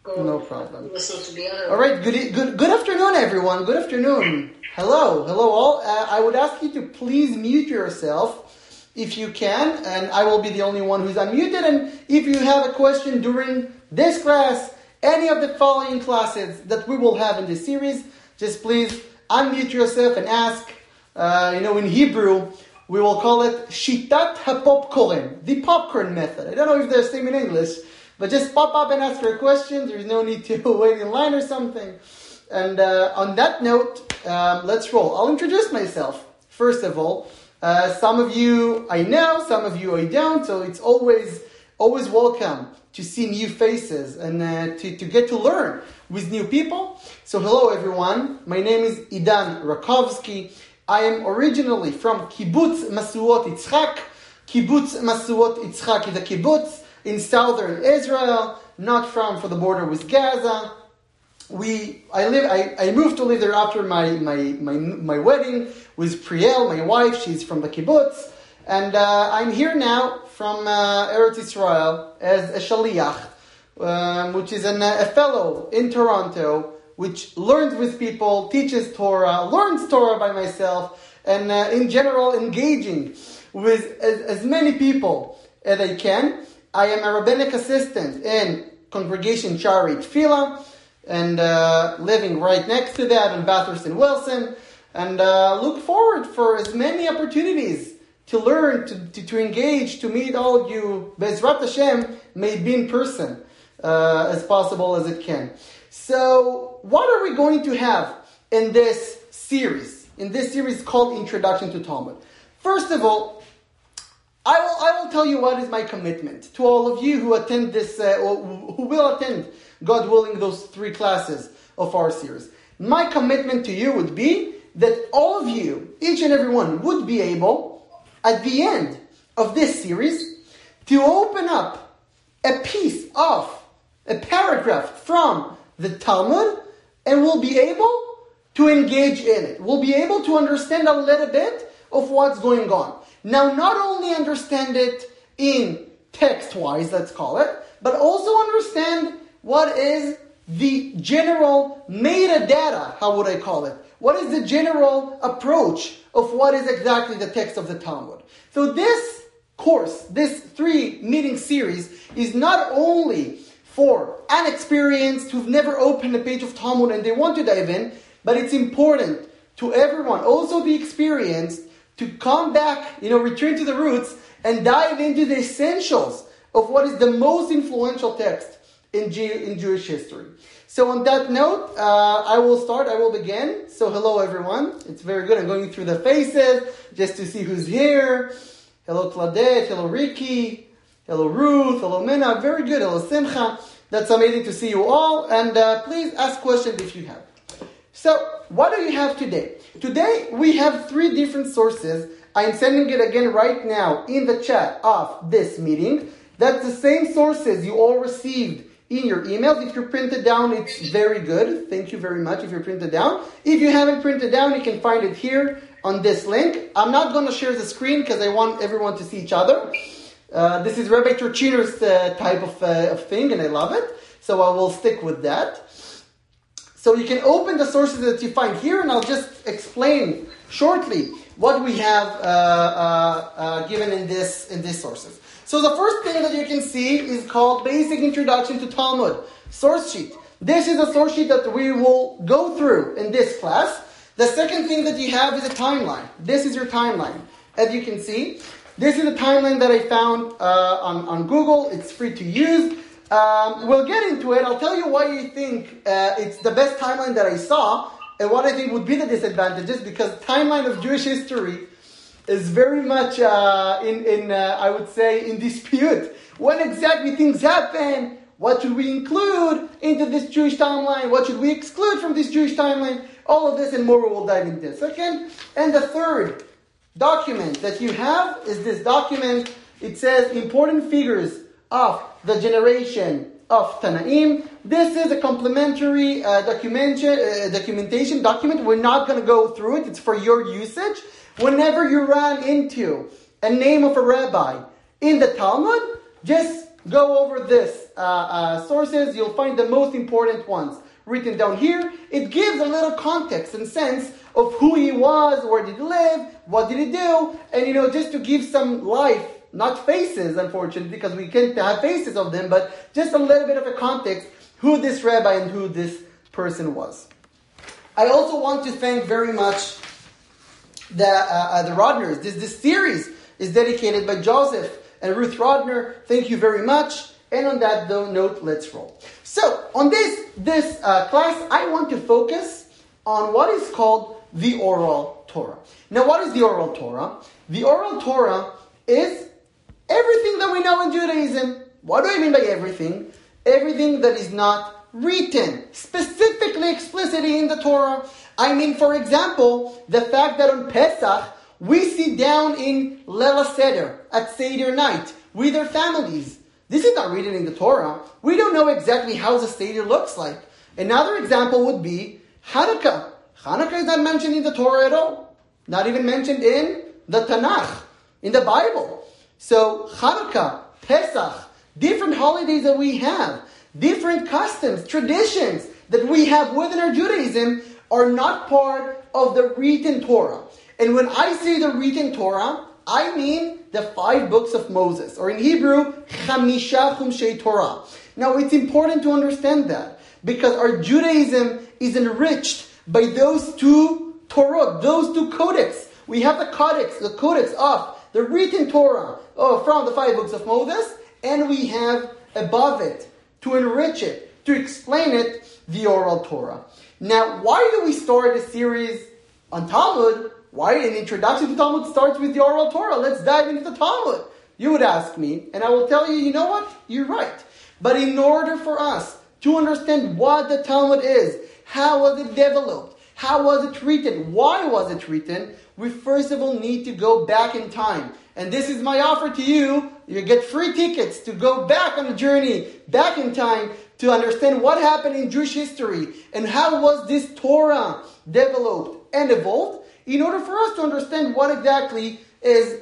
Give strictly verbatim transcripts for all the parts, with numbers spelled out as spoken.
No problem. All right, good, good, good afternoon, everyone. Good afternoon. Hello, hello all. Uh, I would ask you to please mute yourself if you can, and I will be the only one who's unmuted. And if you have a question during this class, any of the following classes that we will have in this series, just please unmute yourself and ask. Uh, you know, in Hebrew, we will call it Shitat HaPopcorn, the popcorn method. I don't know if there's the same in English, but just pop up and ask your question. There's no need to wait in line or something. And uh, on that note, um, let's roll. I'll introduce myself. First of all, uh, some of you I know, some of you I don't, so it's always always welcome to see new faces and uh, to, to get to learn with new people. So hello everyone, my name is Idan Rakovsky. I am originally from Kibbutz Masuot Yitzchak. Kibbutz Masuot Yitzchak is a kibbutz in southern Israel, not from for the border with Gaza. We, I live, I, I moved to live there after my, my, my, my wedding with Priel, my wife. She's from the kibbutz. And uh, I'm here now from uh, Eretz Israel as a shaliach, um, which is an, a fellow in Toronto, which learns with people, teaches Torah, learns Torah by myself, and uh, in general engaging with as, as many people as I can. I am a rabbinic assistant in Congregation Sha'arei Tefillah, and uh, living right next to that in Bathurst and Wilson, and uh, look forward for as many opportunities to learn, to, to, to engage, to meet all of you, Be'ezrat Hashem, may be in person uh, as possible as it can. So, what are we going to have in this series? In this series called Introduction to Talmud. First of all, I will I will tell you what is my commitment to all of you who attend this, uh, or who will attend, God willing, those three classes of our series. My commitment to you would be that all of you, each and every one, would be able, at the end of this series, to open up a piece of, a paragraph from the Talmud, and we'll be able to engage in it. We'll be able to understand a little bit of what's going on. Now, not only understand it in text-wise, let's call it, but also understand what is the general metadata, how would I call it? What is the general approach of what is exactly the text of the Talmud? So this course, this three-meeting series, is not only for inexperienced who've never opened a page of Talmud and they want to dive in, but it's important to everyone, also the experienced, to come back, you know, return to the roots and dive into the essentials of what is the most influential text in, G- in Jewish history. So on that note, uh, I will start, I will begin. So hello everyone, it's very good. I'm going through the faces just to see who's here. Hello Claudette, hello Ricky. Hello Ruth, hello Minna, very good, hello Simcha. That's amazing to see you all, and uh, please ask questions if you have. So, what do you have today? Today, we have three different sources. I'm sending it again right now in the chat of this meeting. That's the same sources you all received in your emails. If you're printed down, it's very good. Thank you very much if you're printed down. If you haven't printed down, you can find it here on this link. I'm not going to share the screen because I want everyone to see each other. Uh, this is Rabbi Turchiner's uh, type of, uh, of thing, and I love it. So I will stick with that. So you can open the sources that you find here, and I'll just explain shortly what we have uh, uh, uh, given in this in these sources. So the first thing that you can see is called Basic Introduction to Talmud, source sheet. This is a source sheet that we will go through in this class. The second thing that you have is a timeline. This is your timeline. As you can see, this is a timeline that I found uh, on, on Google. It's free to use. Um, we'll get into it. I'll tell you why you think uh, it's the best timeline that I saw and what I think would be the disadvantages, because timeline of Jewish history is very much uh, in, in uh, I would say, in dispute. When exactly things happen, what should we include into this Jewish timeline? What should we exclude from this Jewish timeline? All of this and more we will dive into this. Okay? And the third document that you have is this document. It says important figures of the generation of Tanaim. This is a complementary uh, documentation, uh, documentation document. We're not going to go through it. It's for your usage. Whenever you run into a name of a rabbi in the Talmud, just go over this uh, uh, sources. You'll find the most important ones written down here. It gives a little context and sense of who he was, where did he live, what did he do, and you know, just to give some life, not faces, unfortunately, because we can't have faces of them, but just a little bit of a context, who this rabbi and who this person was. I also want to thank very much the uh, uh, the Rodners. This this series is dedicated by Joseph and Ruth Rodner. Thank you very much. And on that note, let's roll. So, on this this uh, class, I want to focus on what is called the Oral Torah. Now, what is the Oral Torah? The Oral Torah is everything that we know in Judaism. What do I mean by everything? Everything that is not written, specifically, explicitly in the Torah. I mean, for example, the fact that on Pesach, we sit down in Leil Seder, at Seder night, with our families. This is not written in the Torah. We don't know exactly how the Seder looks like. Another example would be Hanukkah. Hanukkah is not mentioned in the Torah at all. Not even mentioned in the Tanakh, in the Bible. So, Hanukkah, Pesach, different holidays that we have, different customs, traditions that we have within our Judaism are not part of the written Torah. And when I say the written Torah, I mean the five books of Moses, or in Hebrew, Chamisha Chumshei Torah. Now, it's important to understand that, because our Judaism is enriched by those two Torah, those two codex. We have the codex, the codex of the written Torah oh, from the five books of Moses, and we have above it, to enrich it, to explain it, the Oral Torah. Now, why do we start a series on Talmud? Why an introduction to Talmud starts with the Oral Torah? Let's dive into the Talmud. You would ask me, and I will tell you, you know what? You're right. But in order for us to understand what the Talmud is, how was it developed, how was it written, why was it written, we first of all need to go back in time. And this is my offer to you. You get free tickets to go back on a journey, back in time, to understand what happened in Jewish history and how was this Torah developed and evolved, in order for us to understand what exactly is,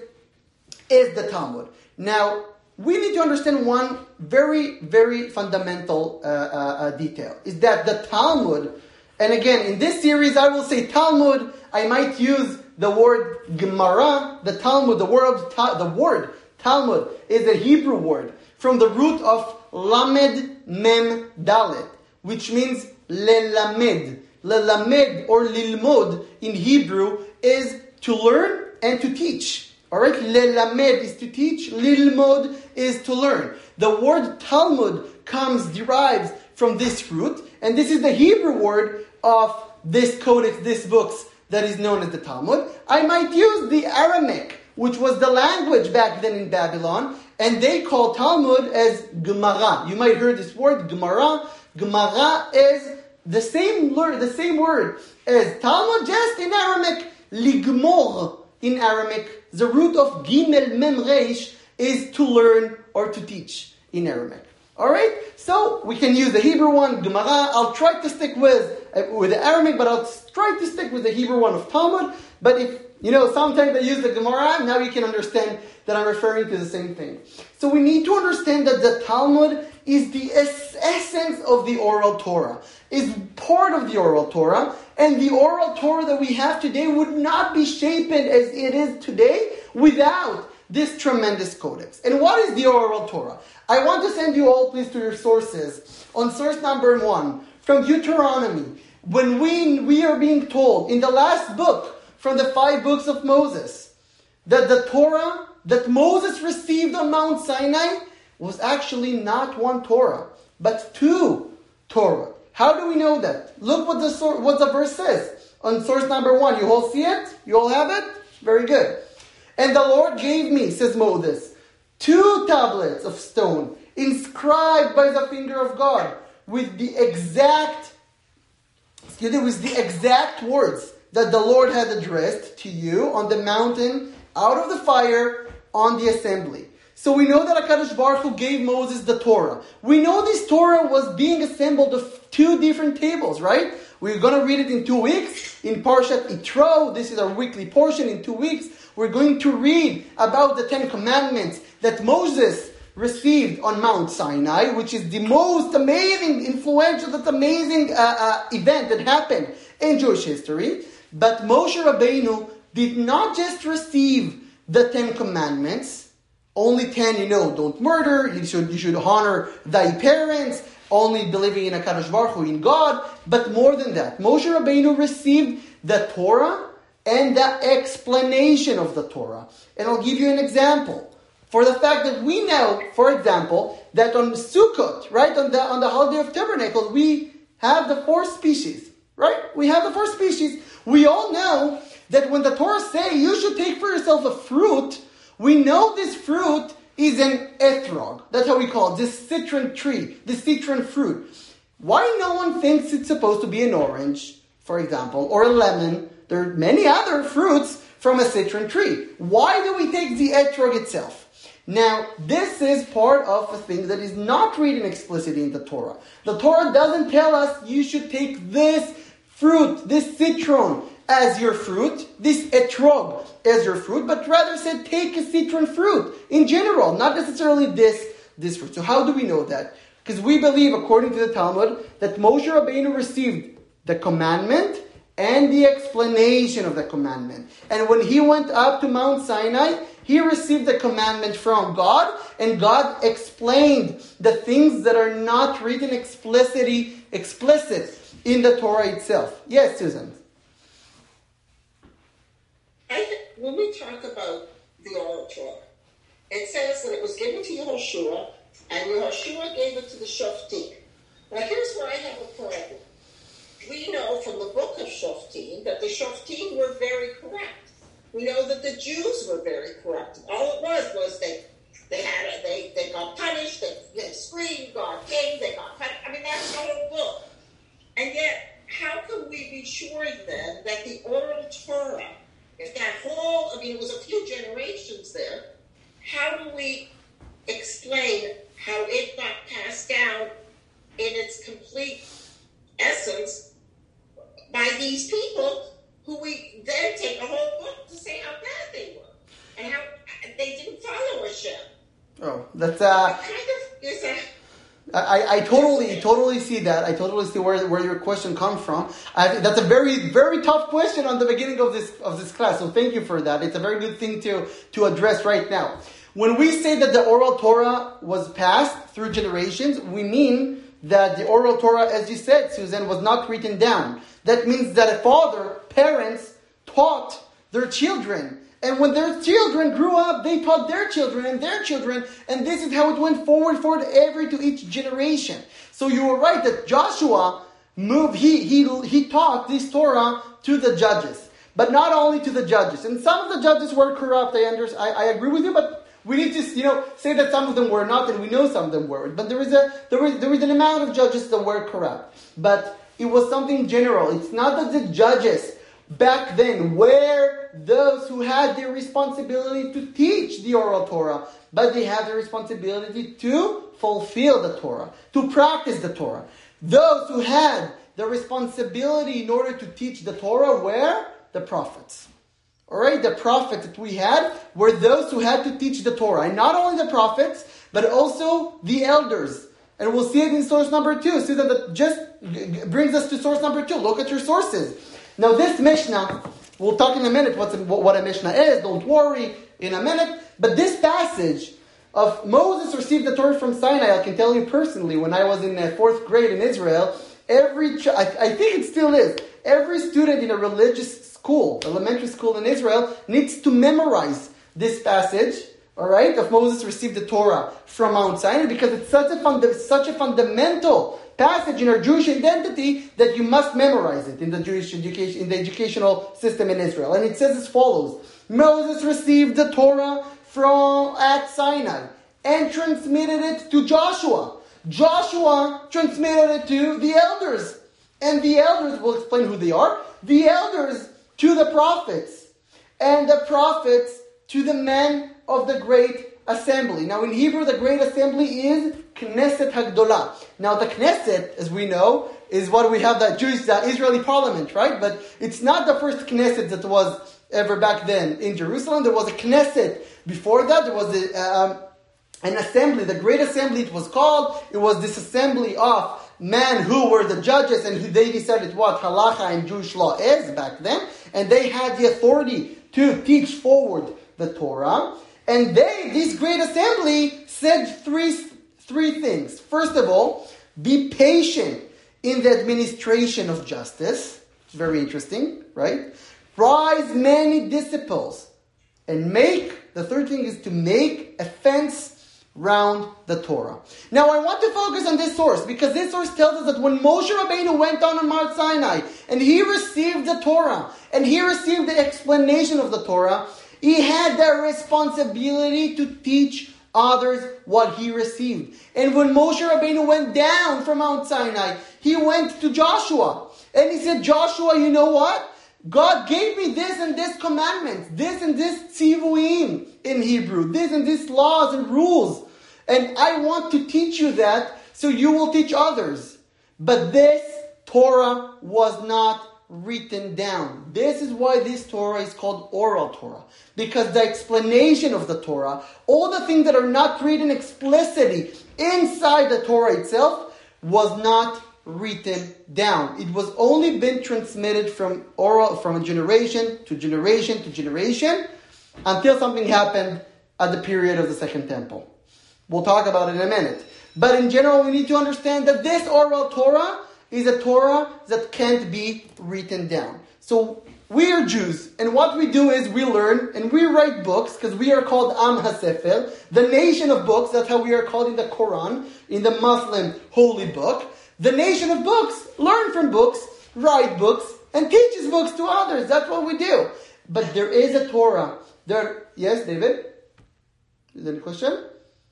is the Talmud. Now, we need to understand one very, very fundamental uh, uh, uh, detail, is that the Talmud, and again, in this series I will say Talmud, I might use the word Gemara, the Talmud, the word, ta- the word Talmud is a Hebrew word from the root of Lamed Mem Dalet, which means lelamed. Lelamed or lilmod in Hebrew is to learn and to teach. Alright, lelamed is to teach, lilmod is to learn. The word Talmud comes, derives from this root, and this is the Hebrew word of this codex, this books that is known as the Talmud. I might use the Aramaic, which was the language back then in Babylon, and they call Talmud as Gemara. You might hear this word, Gemara. Gemara is the same word, the same word as Talmud, just in Aramaic. Ligmor in Aramaic. The root of Gimel Mem Reish is to learn or to teach in Aramaic. Alright? So, we can use the Hebrew one, Gemara. I'll try to stick with, uh, with the Aramaic, but I'll try to stick with the Hebrew one of Talmud. But if, you know, sometimes I use the Gemara, now you can understand that I'm referring to the same thing. So we need to understand that the Talmud is the es- essence of the Oral Torah, is part of the Oral Torah, and the Oral Torah that we have today would not be shaped as it is today without this tremendous codex. And what is the Oral Torah? I want to send you all, please, to your sources. On source number one, from Deuteronomy, when we, we are being told in the last book from the five books of Moses, that the Torah that Moses received on Mount Sinai was actually not one Torah, but two Torah. How do we know that? Look what the what the verse says on source number one. You all see it? You all have it? Very good. And the Lord gave me, says Moses, two tablets of stone inscribed by the finger of God with the exact, excuse me, with the exact words that the Lord had addressed to you on the mountain out of the fire on the assembly. So we know that HaKadosh Baruch Hu gave Moses the Torah. We know this Torah was being assembled of two different tables, right? We're going to read it in two weeks in Parshat Yitro. This is our weekly portion. In two weeks, we're going to read about the Ten Commandments that Moses received on Mount Sinai, which is the most amazing, influential, that amazing uh, uh, event that happened in Jewish history. But Moshe Rabbeinu did not just receive the Ten Commandments, only ten, you know, don't murder, you should you should honor thy parents, only believing in a Kadosh Baruch Hu, in God, but more than that. Moshe Rabbeinu received the Torah and the explanation of the Torah. And I'll give you an example. For the fact that we know, for example, that on Sukkot, right, on the on the holiday of Tabernacles, we have the four species, right? We have the four species. We all know that when the Torah say you should take for yourself a fruit, we know this fruit is an etrog. That's how we call it, this citron tree, the citron fruit. Why no one thinks it's supposed to be an orange, for example, or a lemon? There are many other fruits from a citron tree. Why do we take the etrog itself? Now, this is part of a thing that is not written explicitly in the Torah. The Torah doesn't tell us you should take this fruit, this citron, as your fruit, this etrog as your fruit, but rather said take a citron fruit in general, not necessarily this, this fruit. So how do we know that? Because we believe, according to the Talmud, that Moshe Rabbeinu received the commandment and the explanation of the commandment. And when he went up to Mount Sinai, he received the commandment from God, and God explained the things that are not written explicitly, explicit in the Torah itself. Yes, Susan? I, when we talk about the oral Torah, it says that it was given to Yehoshua, and Yehoshua gave it to the Shoftim. Now here's where I have a problem. We know from the book of Shoftim that the Shoftim were very correct. We know that the Jews were very corrupt. All it was was they they had a, they they got punished. They, they screamed, God came. They got punished. I mean, that's the whole book. And yet, how can we be sure then that the oral Torah, if that whole, I mean, it was a few generations there, how do we explain how it got passed down in its complete essence by these people who we then take a whole book to say how bad they were and how they didn't follow Hashem? Oh, that's uh. It kind of is a. I, I totally, totally see that. I totally see where, where your question comes from. I think that's a very, very tough question on the beginning of this of this class. So thank you for that. It's a very good thing to, to address right now. When we say that the oral Torah was passed through generations, we mean that the oral Torah, as you said, Susan, was not written down. That means that a father, parents, taught their children. And when their children grew up, they taught their children and their children. And this is how it went forward, forward, every to each generation. So you were right that Joshua moved, he, he, he taught this Torah to the judges. But not only to the judges. And some of the judges were corrupt, I, under, I, I agree with you, but we need to, you know, say that some of them were not, and we know some of them were. But there is a there was there is an amount of judges that were corrupt. But it was something general. It's not that the judges back then were those who had the responsibility to teach the oral Torah, but they had the responsibility to fulfill the Torah, to practice the Torah. Those who had the responsibility in order to teach the Torah were the prophets. Alright, the prophets that we had were those who had to teach the Torah. And not only the prophets, but also the elders. And we'll see it in source number two. See that that just brings us to source number two. Look at your sources. Now this Mishnah, we'll talk in a minute what's, what a Mishnah is. Don't worry, in a minute. But this passage of Moses received the Torah from Sinai, I can tell you personally, when I was in the fourth grade in Israel, every ch- I, I think it still is, every student in a religious school, elementary school in Israel, needs to memorize this passage, all right, of Moses received the Torah from Mount Sinai, because it's such a funda- such a fundamental passage in our Jewish identity that you must memorize it in the Jewish education, in the educational system in Israel. And it says as follows: Moses received the Torah from at Sinai and transmitted it to Joshua. Joshua transmitted it to the elders, and the elders, will explain who they are. The elders to the prophets, and the prophets to the men of the great assembly. Now in Hebrew, the great assembly is Knesset Hagdolah. Now the Knesset, as we know, is what we have, that Jewish, the Israeli parliament, right? But it's not the first Knesset that was ever back then in Jerusalem. There was a Knesset before that. There was a, um, an assembly, the great assembly it was called. It was this assembly of men who were the judges and who they decided what halacha and Jewish law is back then. And they had the authority to teach forward the Torah. And they, this great assembly, said three, three things. First of all, be patient in the administration of justice. It's very interesting, right? Rise many disciples. And make, the third thing is to make a fence round the Torah. Now I want to focus on this source, because this source tells us that when Moshe Rabbeinu went down on Mount Sinai, and he received the Torah, and he received the explanation of the Torah, he had the responsibility to teach others what he received. And when Moshe Rabbeinu went down from Mount Sinai, he went to Joshua, and he said, Joshua, you know what? God gave me this and this commandments, this and this tzivuim in Hebrew, this and this laws and rules. And I want to teach you that so you will teach others. But this Torah was not written down. This is why this Torah is called oral Torah. Because the explanation of the Torah, all the things that are not written explicitly inside the Torah itself, was not written down. It was only been transmitted from oral, from a generation to generation to generation, until something happened at the period of the Second Temple. We'll talk about it in a minute. But in general, we need to understand that this oral Torah is a Torah that can't be written down. So we are Jews, and what we do is we learn and we write books, because we are called Am HaSefer, the nation of books. That's how we are called in the Quran, in the Muslim holy book. The nation of books, learn from books, write books, and teaches books to others. That's what we do. But there is a Torah. There, yes, David? Is there any question?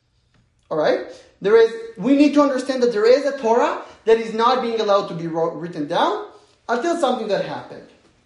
All right. There is. We need to understand that there is a Torah that is not being allowed to be wrote, written down until something that happened.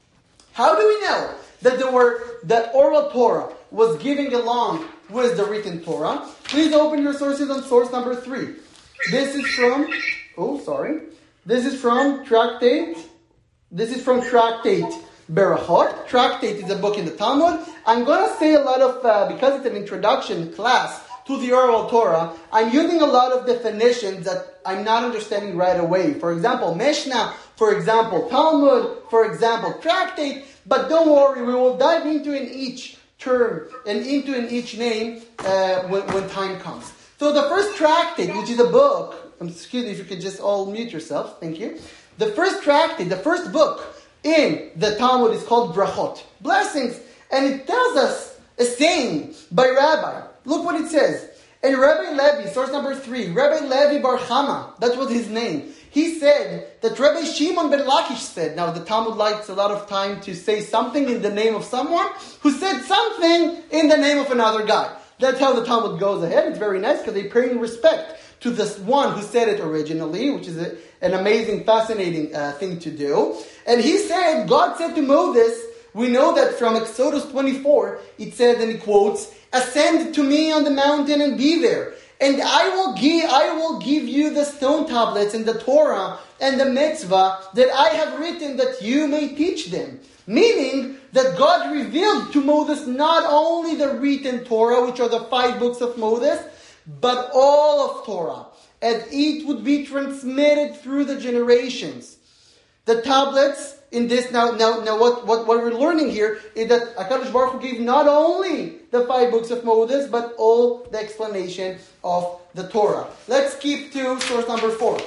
How do we know that there were that oral Torah was giving along with the written Torah? Please open your sources on source number three. This is from. Oh, sorry. This is from Tractate. This is from Tractate Berachot. Tractate is a book in the Talmud. I'm going to say a lot of, uh, because it's an introduction class to the oral Torah, I'm using a lot of definitions that I'm not understanding right away. For example, Mishnah, for example, Talmud, for example, Tractate. But don't worry, we will dive into in each term and into in each name uh, when, when time comes. So the first Tractate, which is a book, excuse me if you could just all mute yourself, thank you. The first tractate, the first book in the Talmud is called Brachot, blessings. And it tells us a saying by Rabbi. Look what it says. And Rabbi Levi, source number three, Rabbi Levi Bar Chama, that was his name. He said that Rabbi Shimon ben Lakish said, now the Talmud likes a lot of time to say something in the name of someone who said something in the name of another guy. That's how the Talmud goes ahead. It's very nice because they pay respect to this one who said it originally, which is a, an amazing, fascinating uh, thing to do. And he said, God said to Moses, we know that from Exodus twenty-four, it said, and he quotes, ascend to me on the mountain and be there. And I will give, I will give you the stone tablets and the Torah and the mitzvah that I have written that you may teach them. Meaning that God revealed to Moses not only the written Torah, which are the five books of Moses, but all of Torah. And it would be transmitted through the generations. The tablets in this, now, now, now what, what, what we're learning here is that HaKadosh Baruch Hu gave not only the five books of Moses, but all the explanation of the Torah. Let's skip to source number four.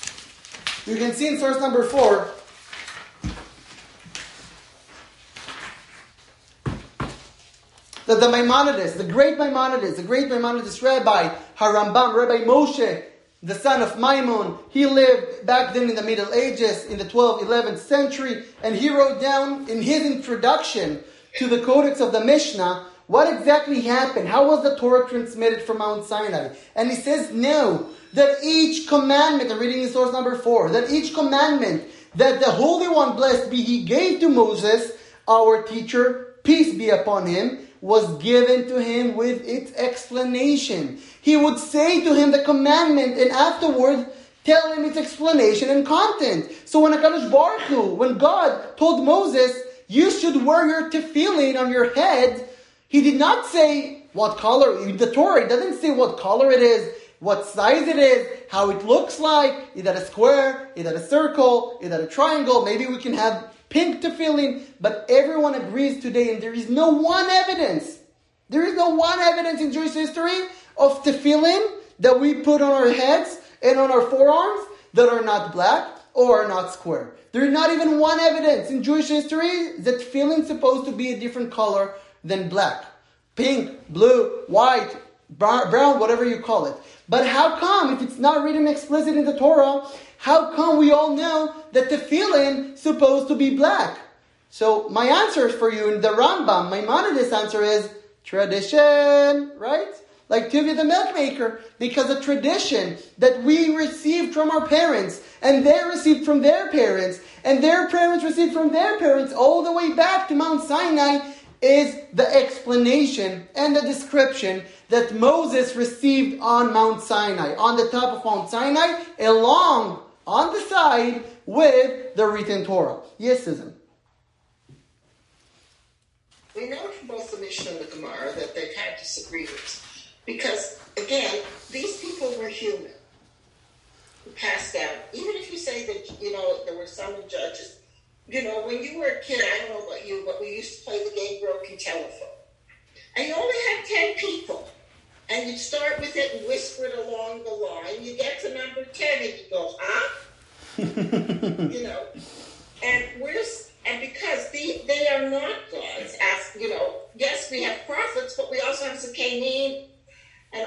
You can see in source number four, that the Maimonides, the great Maimonides, the great Maimonides Rabbi, Harambam, Rabbi Moshe, the son of Maimon, he lived back then in the Middle Ages, in the twelfth, eleventh century, and he wrote down in his introduction to the Codex of the Mishnah, what exactly happened? How was the Torah transmitted from Mount Sinai? And he says, no, that each commandment, I'm reading in source number four, that each commandment that the Holy One, blessed be He, gave to Moses, our teacher, peace be upon him, was given to him with its explanation. He would say to him the commandment and afterward tell him its explanation and content. So when HaKadosh Baruch Hu, when God told Moses, you should wear your tefillin on your head, He did not say, what color. The Torah, it doesn't say what color it is, what size it is, how it looks like. Is that a square? Is that a circle? Is that a triangle? Maybe we can have pink tefillin. But everyone agrees today, and there is no one evidence. There is no one evidence in Jewish history of tefillin that we put on our heads and on our forearms that are not black or are not square. There is not even one evidence in Jewish history that tefillin is supposed to be a different color than black. Pink, blue, white, brown, whatever you call it. But how come, if it's not written explicit in the Torah, how come we all know that tefillin is supposed to be black? So my answer for you in the Rambam, Maimonides' answer is tradition, right? Like Tivia the milkmaker, because a tradition that we received from our parents, and they received from their parents, and their parents received from their parents, all the way back to Mount Sinai, is the explanation and the description that Moses received on Mount Sinai, on the top of Mount Sinai, along on the side with the written Torah. Yes, Susan? We know from both the Mishnah and the Gemara that they've had disagreements. Because, again, these people were human who passed down. Even if you say that, you know, there were some judges, you know, when you were a kid, I don't know about you, but we used to play the game Broken Telephone. And you only had ten people. And you'd start with it and whisper it along the line. You get to number ten and you go, huh? You know. And we're, and because the, they are not gods, as, you know, yes, we have prophets, but we also have Zakanim. And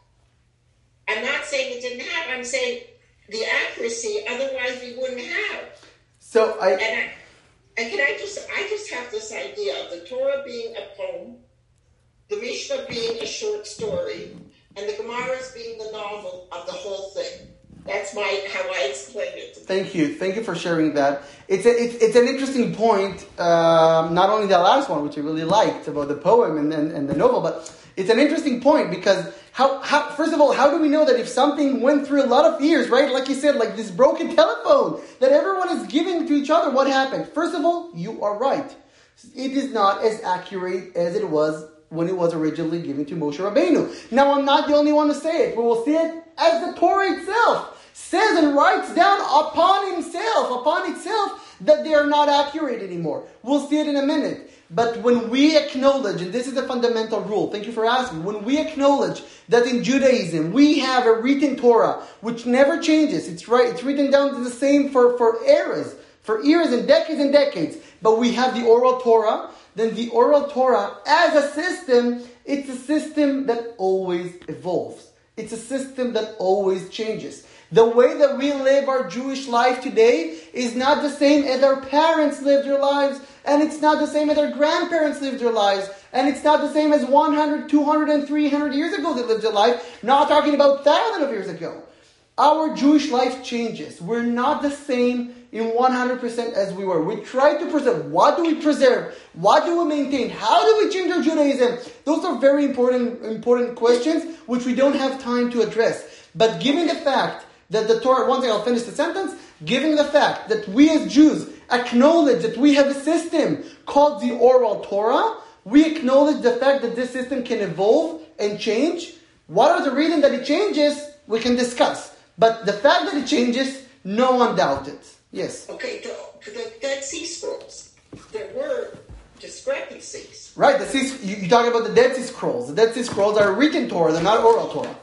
I'm not saying it didn't have, I'm saying the accuracy, otherwise we wouldn't have. So I... And, I, and can I just, I just have this idea of the Torah being a poem, the Mishnah being a short story, and the Gemaras being the novel of the whole thing. That's my how I explain it. Thank you. Thank you for sharing that. It's a, it's, it's an interesting point, um, not only the last one, which I really liked, about the poem and, and, and the novel, but it's an interesting point because, how, how first of all, how do we know that if something went through a lot of years, right? Like you said, like this broken telephone, that everyone is giving to each other, what happened? First of all, you are right. It is not as accurate as it was when it was originally given to Moshe Rabbeinu. Now, I'm not the only one to say it, but we'll see it as the Torah itself says and writes down upon himself, upon itself, that they are not accurate anymore. We'll see it in a minute. But when we acknowledge, and this is the fundamental rule, thank you for asking, when we acknowledge that in Judaism we have a written Torah which never changes, it's right, it's written down to the same for, for eras, for years and decades and decades, but we have the oral Torah, then the oral Torah as a system, it's a system that always evolves. It's a system that always changes. The way that we live our Jewish life today is not the same as our parents lived their lives, and it's not the same as our grandparents lived their lives, and it's not the same as one hundred, two hundred, and three hundred years ago they lived their life, not talking about thousands of years ago. Our Jewish life changes. We're not the same in one hundred percent as we were. We try to preserve. What do we preserve? What do we maintain? How do we change our Judaism? Those are very important, important questions which we don't have time to address. But given the fact that the Torah, one thing I'll finish the sentence, given the fact that we as Jews acknowledge that we have a system called the oral Torah, we acknowledge the fact that this system can evolve and change. What are the reasons that it changes? We can discuss. But the fact that it changes, no one doubts it. Yes? Okay, the, the Dead Sea Scrolls, there were discrepancies. Right, the sea, you, you're talking about the Dead Sea Scrolls. The Dead Sea Scrolls are written Torah, they're not oral Torah.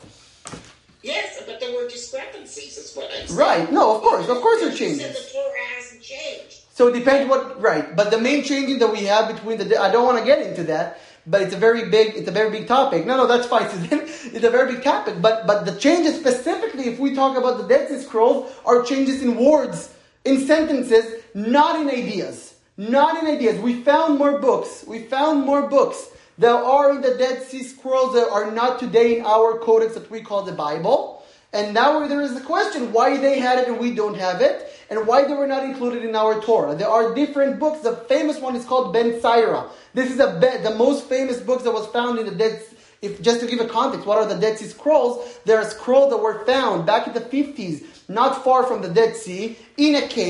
Yes, but there were discrepancies, is what I'm saying. Right, no, of course, of course there are changes. You said the Torah hasn't changed. So it depends what, right, but the main changing that we have between the, I don't want to get into that, but it's a very big, it's a very big topic. No, no, that's fine. It's a very big topic, but but the changes specifically, if we talk about the Dead Sea Scrolls, are changes in words, in sentences, not in ideas. Not in ideas. We found more books. We found more books that are in the Dead Sea Scrolls that are not today in our codex that we call the Bible. And now there is the question why they had it and we don't have it, and why they were not included in our Torah. There are different books. The famous one is called Ben Sira. This is a be- the most famous books that was found in the Dead Sea. If just to give a context, what are the Dead Sea Scrolls? There are scrolls that were found back in the fifties, not far from the Dead Sea, in a cave,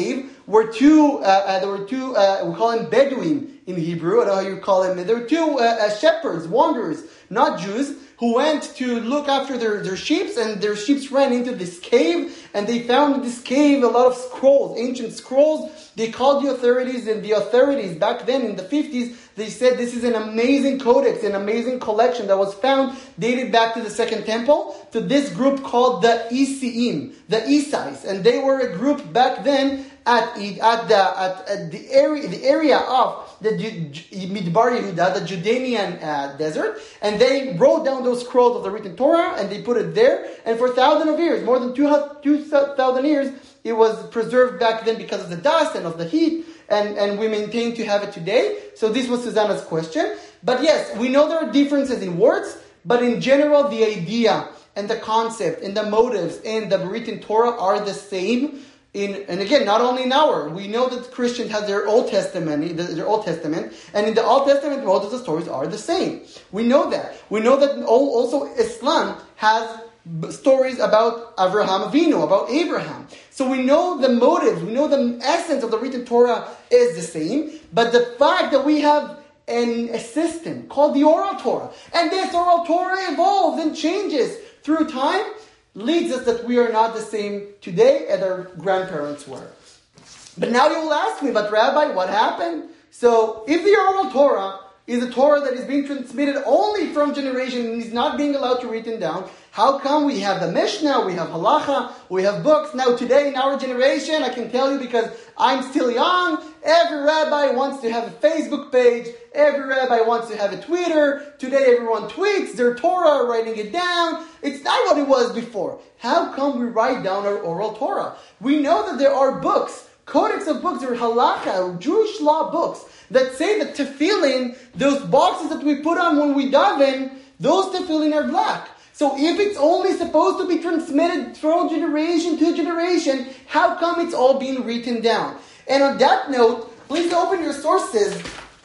were two, uh, uh, there were two, uh, we call them Bedouin in Hebrew, I don't know how you call them. There were two uh, uh, shepherds, wanderers, not Jews, who went to look after their, their sheep, and their sheep ran into this cave, and they found in this cave a lot of scrolls, ancient scrolls. They called the authorities, and the authorities back then in the fifties, they said this is an amazing codex, an amazing collection that was found, dated back to the Second Temple, to this group called the Isiim, the Isais, and they were a group back then at at the at, at the area the area of the Midbar Yehuda, the Judean uh, desert, and they wrote down those scrolls of the written Torah, and they put it there, and for thousands of years, more than two thousand years, it was preserved back then because of the dust and of the heat, and, and we maintain to have it today. So this was Susanna's question. But yes, we know there are differences in words, but in general, the idea and the concept and the motives and the written Torah are the same. In, and again, not only in our, we know that Christians have their Old Testament, their Old Testament, and in the Old Testament, most of the stories are the same. We know that. We know that also Islam has stories about Avraham Avinu, about Abraham. So we know the motives, we know the essence of the written Torah is the same, but the fact that we have an, a system called the oral Torah, and this oral Torah evolves and changes through time, leads us that we are not the same today as our grandparents were. But now you will ask me, but Rabbi, what happened? So if the oral Torah is a Torah that is being transmitted only from generation and is not being allowed to be written down, how come we have the Mishnah, we have Halacha, we have books? Now today in our generation, I can tell you because I'm still young, every rabbi wants to have a Facebook page, every rabbi wants to have a Twitter, today everyone tweets their Torah, writing it down. It's not what it was before. How come we write down our oral Torah? We know that there are books, codex of books, or Halacha, Jewish law books, that say that tefillin, those boxes that we put on when we daven, those tefillin are black. So if it's only supposed to be transmitted from generation to generation, how come it's all being written down? And on that note, please open your sources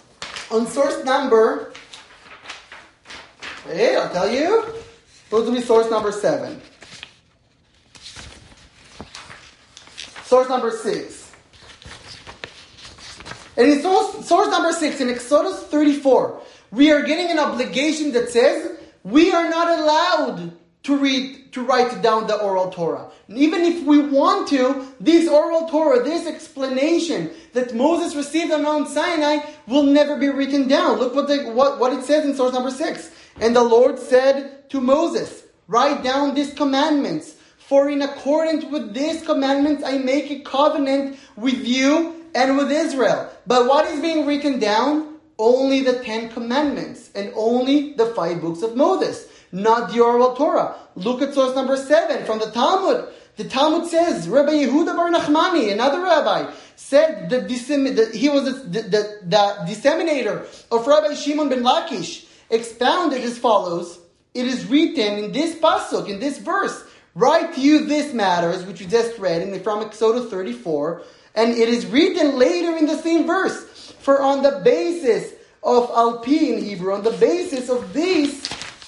on source number, hey, I'll tell you, supposed to be source number seven. Source number six. And in source, source number six, in Exodus thirty-four, we are getting an obligation that says, we are not allowed to read, to write down the oral Torah. Even if we want to, this oral Torah, this explanation that Moses received on Mount Sinai will never be written down. Look what, the, what, what it says in source number six. And the Lord said to Moses, write down these commandments, for in accordance with these commandments I make a covenant with you and with Israel. But what is being written down? Only the Ten Commandments and only the five books of Moses, not the oral Torah. Look at source number seven from the Talmud. The Talmud says, Rabbi Yehuda bar Nachmani, another rabbi, said that, dissem- that he was the, the, the disseminator of Rabbi Shimon ben Lakish, expounded as follows. It is written in this pasuk, in this verse, write to you this matters, which we just read in, from Exodus thirty-four, and it is written later in the same verse. For on the basis of Alpi in Hebrew, on the basis of these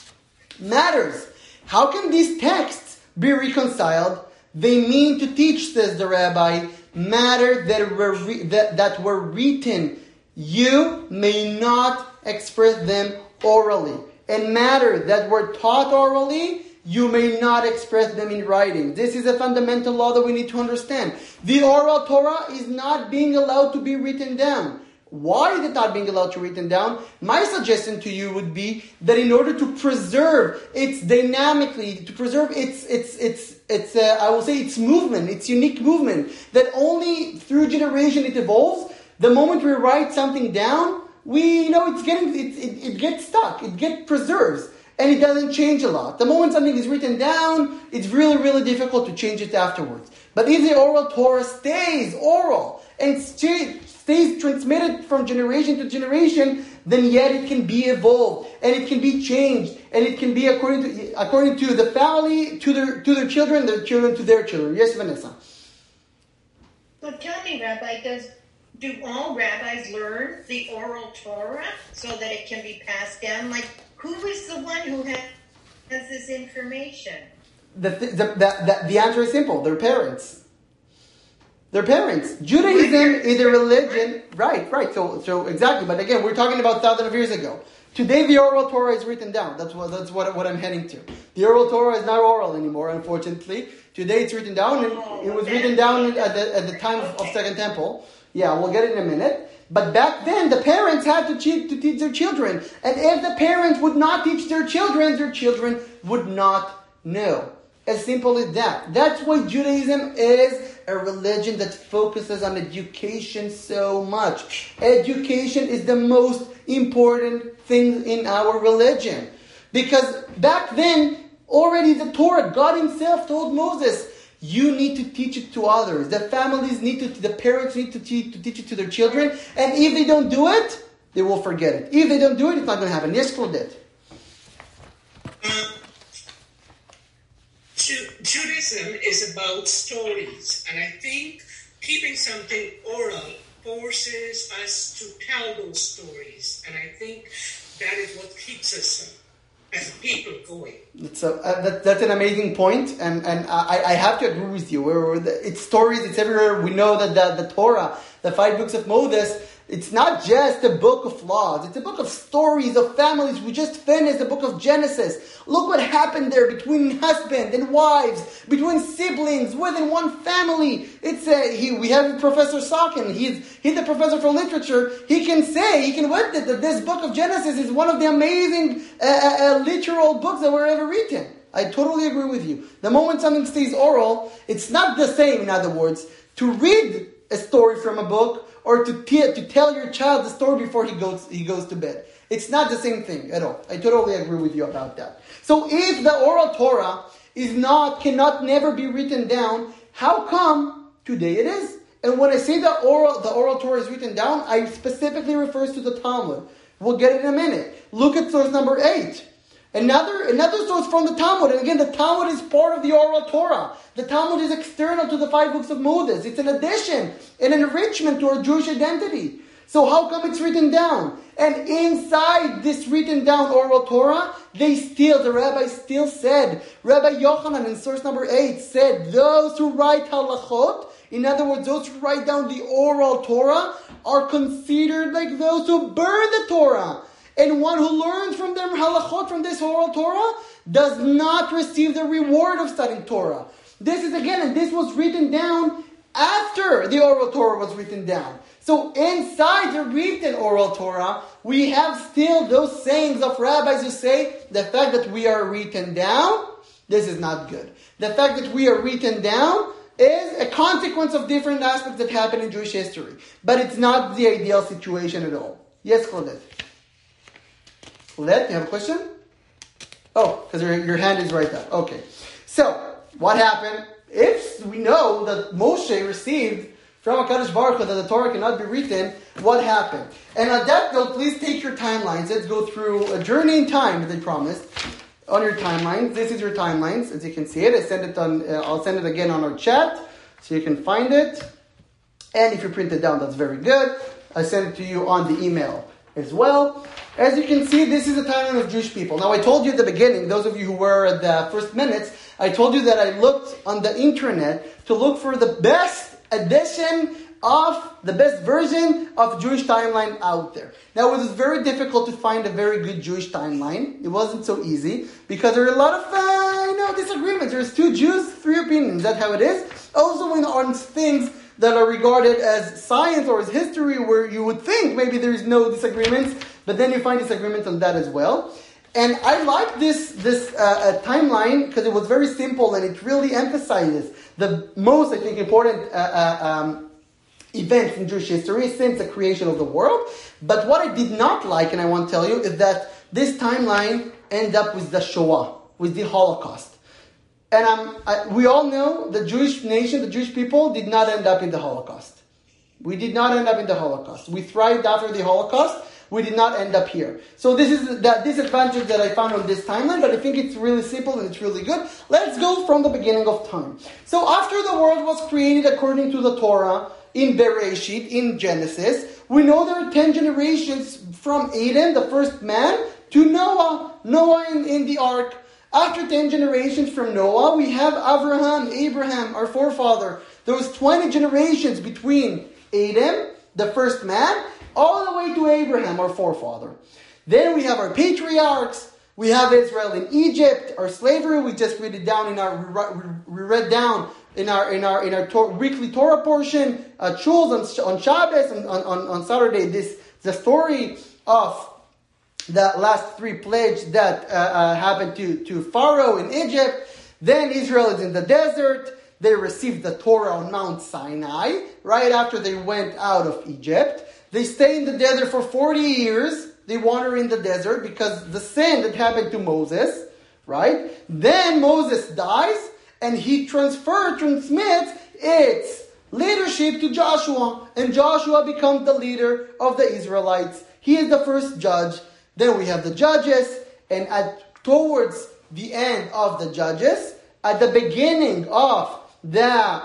matters, how can these texts be reconciled? They mean to teach, says the rabbi, matter that were re- that, that were written. You may not express them orally. And matter that were taught orally, you may not express them in writing. This is a fundamental law that we need to understand. The oral Torah is not being allowed to be written down. Why is it not being allowed to be written down? My suggestion to you would be that in order to preserve its dynamically, to preserve its, its, its, its, uh, I will say its movement, its unique movement, that only through generation it evolves. The moment we write something down, we, you know, it's getting, it, it, it gets stuck, it gets preserves, and it doesn't change a lot. The moment something is written down, it's really, really difficult to change it afterwards. But if the oral Torah stays oral and stays transmitted from generation to generation, then yet it can be evolved and it can be changed and it can be according to according to the family, to their to their children, their children to their children. Yes, Vanessa. So tell me, Rabbi, does do all rabbis learn the oral Torah so that it can be passed down? Like, who is the one who has, has this information? The, the, the, the, the answer is simple. Their parents. Their parents. Judaism is a religion. Right, right. So, so exactly. But again, we're talking about thousands of years ago. Today, the oral Torah is written down. That's what that's what, what I'm heading to. The oral Torah is not oral anymore, unfortunately. Today, it's written down, and it was written down at the at the time of, of Second Temple. Yeah, we'll get it in a minute. But back then, the parents had to teach, to teach their children, and if the parents would not teach their children, their children would not know. As simple as that. That's why Judaism is a religion that focuses on education so much. Education is the most important thing in our religion. Because back then, already the Torah, God himself told Moses, you need to teach it to others. The families need to, the parents need to teach, to teach it to their children. And if they don't do it, they will forget it. If they don't do it, it's not going to happen. Yes, Claudette. Judaism is about stories, and I think keeping something oral forces us to tell those stories, and I think that is what keeps us as people going. So uh, that, that's an amazing point, and and I, I have to agree with you. We're, it's stories, it's everywhere. We know that the, the Torah, the five books of Moses, it's not just a book of laws. It's a book of stories, of families. We just finished the book of Genesis. Look what happened there between husband and wives, between siblings, within one family. It's a, he, we have Professor Sakin. He's, he's the professor for literature. He can say, he can witness that this book of Genesis is one of the amazing uh, uh, literal books that were ever written. I totally agree with you. The moment something stays oral, it's not the same, in other words, to read a story from a book or to, te- to tell your child the story before he goes he goes to bed. It's not the same thing at all. I totally agree with you about that. So if the oral Torah is not, cannot never be written down, how come today it is? And when I say the oral, the oral Torah is written down, I specifically refers to the Talmud. We'll get it in a minute. Look at source number eight. Another, another source from the Talmud. And again, the Talmud is part of the oral Torah. The Talmud is external to the five books of Moses. It's an addition, an enrichment to our Jewish identity. So how come it's written down? And inside this written down oral Torah, they still, the rabbis still said, Rabbi Yochanan in source number eight said, those who write halachot, in other words, those who write down the oral Torah, are considered like those who burn the Torah. And one who learns from them halachot, from this oral Torah, does not receive the reward of studying Torah. This is again, and this was written down after the oral Torah was written down. So inside the written oral Torah, we have still those sayings of rabbis who say, the fact that we are written down, this is not good. The fact that we are written down is a consequence of different aspects that happen in Jewish history. But it's not the ideal situation at all. Yes, Claudette? Claudette, you have a question? Oh, because your, your hand is right there. Okay. So, what happened? If we know that Moshe received from HaKadosh Baruch Hu that the Torah cannot be written, what happened? And on that note, please take your timelines. Let's go through a journey in time, as I promised, on your timelines. This is your timelines, as you can see it. I send it on. Uh, I'll send it again on our chat, so you can find it. And if you print it down, that's very good. I send it to you on the email as well. As you can see, this is the timeline of Jewish people. Now, I told you at the beginning, those of you who were at the first minutes, I told you that I looked on the internet to look for the best edition of, the best version of Jewish timeline out there. Now, it was very difficult to find a very good Jewish timeline. It wasn't so easy, because there are a lot of, uh, you know, disagreements. There's two Jews, three opinions. That's how it is. Also, when on things that are regarded as science or as history, where you would think maybe there is no disagreements, but then you find disagreements on that as well. And I like this this uh, uh, timeline because it was very simple and it really emphasizes the most, I think, important uh, uh, um, events in Jewish history since the creation of the world. But what I did not like, and I want to tell you, is that this timeline ended up with the Shoah, with the Holocaust. And um, I, we all know the Jewish nation, the Jewish people, did not end up in the Holocaust. We did not end up in the Holocaust. We thrived after the Holocaust. We did not end up here. So this is the disadvantage that I found on this timeline, but I think it's really simple and it's really good. Let's go from the beginning of time. So after the world was created according to the Torah, in Bereshit, in Genesis, we know there are ten generations from Adam, the first man, to Noah, Noah in, in the ark. After ten generations from Noah, we have Abraham, Abraham, our forefather. There was twenty generations between Adam, the first man, all the way to Abraham, our forefather. Then we have our patriarchs. We have Israel in Egypt, our slavery. We just read it down in our, we read down in our in our in our to, weekly Torah portion, uh, Shuls on on Shabbos, on, on on Saturday. This the story of the last three plagues that uh, uh, happened to to Pharaoh in Egypt. Then Israel is in the desert. They received the Torah on Mount Sinai right after they went out of Egypt. They stay in the desert for forty years. They wander in the desert because the sin that happened to Moses, right? Then Moses dies and he transfers, transmits its leadership to Joshua. And Joshua becomes the leader of the Israelites. He is the first judge. Then we have the judges. And at towards the end of the judges, at the beginning of the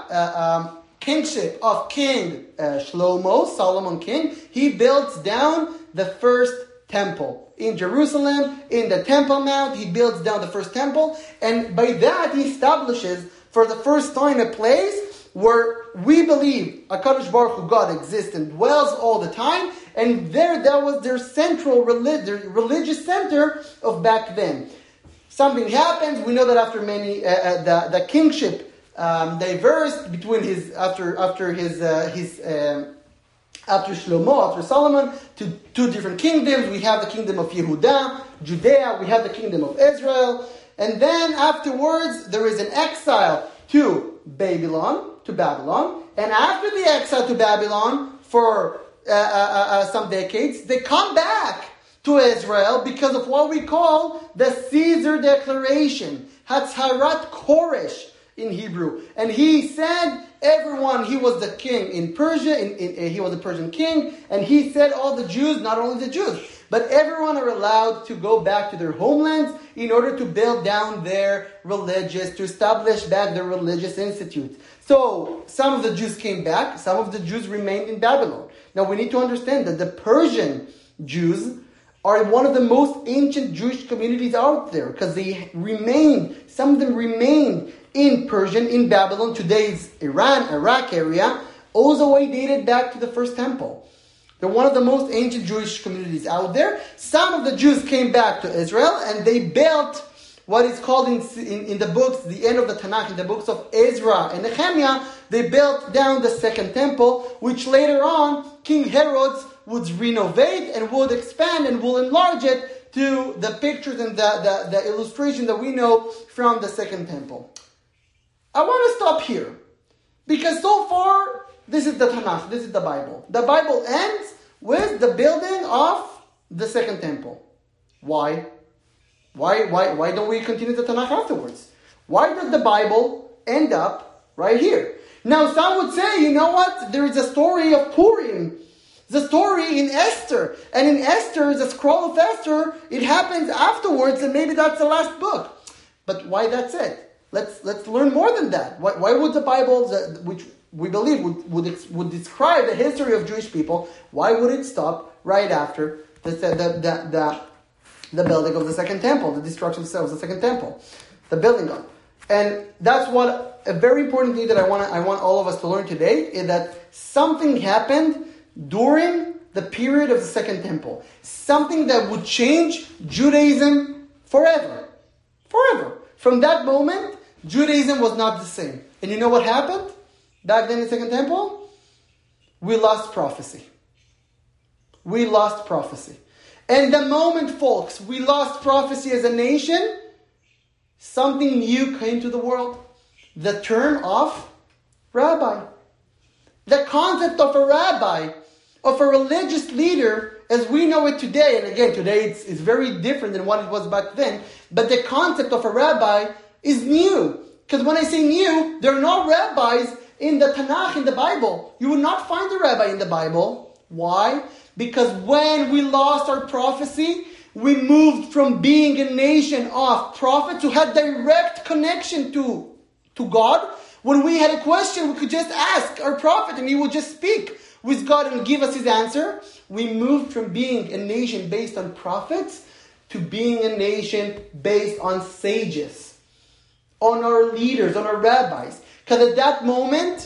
uh, um, kingship of King uh, Shlomo, Solomon king, he builds down the first temple in Jerusalem, in the Temple Mount. He builds down the first temple, and by that he establishes for the first time a place where we believe HaKadosh Baruch Hu, God, exists and dwells all the time, and there that was their central relig- their religious center of back then. Something happens. We know that after many uh, uh, the the kingship um, diverged between his after after his uh, his. Um, After Shlomo, after Solomon, to two different kingdoms. We have the kingdom of Yehuda, Judea. We have the kingdom of Israel. And then afterwards, there is an exile to Babylon, to Babylon. And after the exile to Babylon, for uh, uh, uh, some decades, they come back to Israel because of what we call the Caesar Declaration, Hatzarat Koresh in Hebrew. And he said, everyone, he was the king in Persia, in, in, uh, he was a Persian king, and he said all the Jews, not only the Jews, but everyone are allowed to go back to their homelands in order to build down their religious, to establish back their religious institutes. So, some of the Jews came back, some of the Jews remained in Babylon. Now we need to understand that the Persian Jews are one of the most ancient Jewish communities out there, because they remained, some of them remained in Persian, in Babylon, today's Iran, Iraq area, all the way dated back to the first temple. They're one of the most ancient Jewish communities out there. Some of the Jews came back to Israel and they built what is called in, in, in the books, the end of the Tanakh, in the books of Ezra and Nehemiah, they built down the second temple, which later on King Herod would renovate and would expand and will enlarge it to the pictures and the, the, the illustration that we know from the second temple. I want to stop here, because so far, this is the Tanakh, this is the Bible. The Bible ends with the building of the second temple. Why? Why, why, why don't we continue the Tanakh afterwards? Why does the Bible end up right here? Now, some would say, you know what? There is a story of Purim. The story in Esther. And in Esther, the scroll of Esther, it happens afterwards, and maybe that's the last book. But why that's it? Let's let's learn more than that. Why, why would the Bible, which we believe would, would would describe the history of Jewish people, why would it stop right after the the the, the, the building of the second temple, the destruction of the second temple, the building of? And that's what a very important thing that I want I want all of us to learn today is that something happened during the period of the second temple, something that would change Judaism forever, forever. From that moment, Judaism was not the same. And you know what happened back then in the Second Temple? We lost prophecy. We lost prophecy. And the moment, folks, we lost prophecy as a nation, something new came to the world. The term of rabbi. The concept of a rabbi, of a religious leader, as we know it today, and again, today it's, it's very different than what it was back then, but the concept of a rabbi is new. Because when I say new, there are no rabbis in the Tanakh, in the Bible. You will not find a rabbi in the Bible. Why? Because when we lost our prophecy, we moved from being a nation of prophets who had direct connection to, to God. When we had a question, we could just ask our prophet and he would just speak with God and give us his answer. We moved from being a nation based on prophets to being a nation based on sages, on our leaders, on our rabbis. Because at that moment,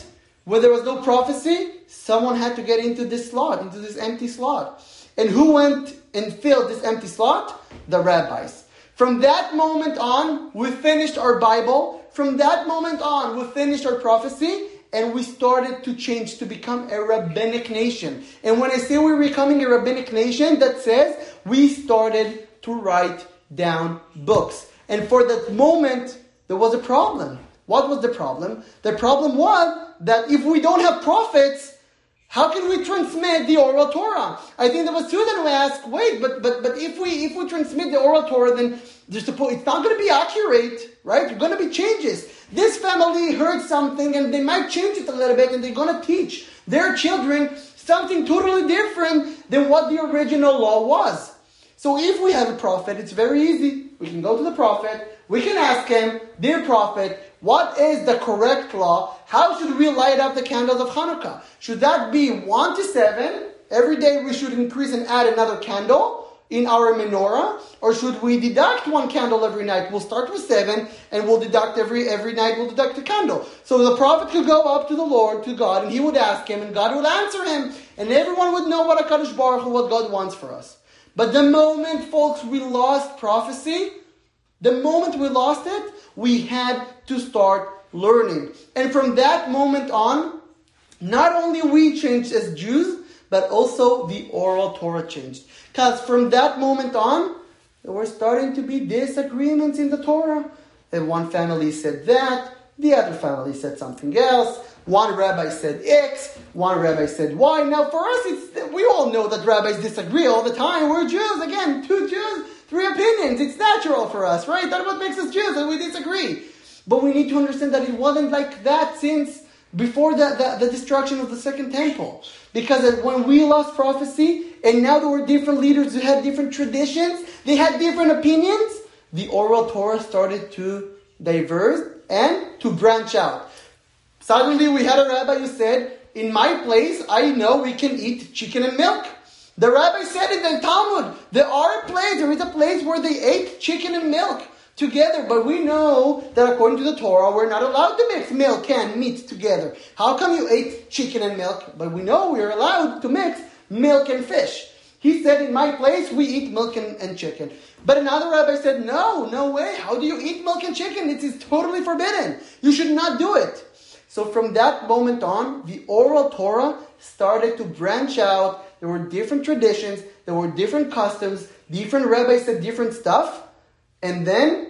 When there was no prophecy, someone had to get into this slot, into this empty slot. And who went and filled this empty slot? The rabbis. From that moment on, we finished our Bible. From that moment on, we finished our prophecy. And we started to change to become a rabbinic nation. And when I say we're becoming a rabbinic nation, that says we started to write down books. And for that moment, there was a problem. What was the problem? The problem was that if we don't have prophets, how can we transmit the oral Torah? I think there was Susan who asked, wait, but but but if we if we transmit the oral Torah, then there's suppo- it's not going to be accurate, right? There's going to be changes. This family heard something and they might change it a little bit and they're going to teach their children something totally different than what the original law was. So if we have a prophet, it's very easy. We can go to the prophet. We can ask him, dear prophet, what is the correct law? How should we light up the candles of Hanukkah? Should that be one to seven? Every day we should increase and add another candle in our menorah? Or should we deduct one candle every night? We'll start with seven and we'll deduct every every night we'll deduct a candle. So the prophet could go up to the Lord, to God, and he would ask him and God would answer him. And everyone would know what HaKadosh Baruch Hu, what God wants for us. But the moment, folks, we lost prophecy, the moment we lost it, we had to start learning. And from that moment on, not only we changed as Jews, but also the oral Torah changed. Because from that moment on, there were starting to be disagreements in the Torah. And one family said that, the other family said something else. One rabbi said X, one rabbi said Y. Now for us, it's, we all know that rabbis disagree all the time. We're Jews. Again, two Jews, three opinions. It's natural for us, right? That's what makes us Jews, that we disagree. But we need to understand that it wasn't like that since before the, the, the destruction of the Second Temple. Because when we lost prophecy, and now there were different leaders who had different traditions, they had different opinions, the oral Torah started to diverge and to branch out. Suddenly we had a rabbi who said, in my place, I know we can eat chicken and milk. The rabbi said in the Talmud, there are a place, there is a place where they ate chicken and milk together. But we know that according to the Torah, we're not allowed to mix milk and meat together. How come you ate chicken and milk? But we know we're allowed to mix milk and fish. He said, in my place, we eat milk and, and chicken. But another rabbi said, no, no way. How do you eat milk and chicken? It is totally forbidden. You should not do it. So from that moment on, the oral Torah started to branch out. There were different traditions. There were different customs. Different rabbis said different stuff. And then,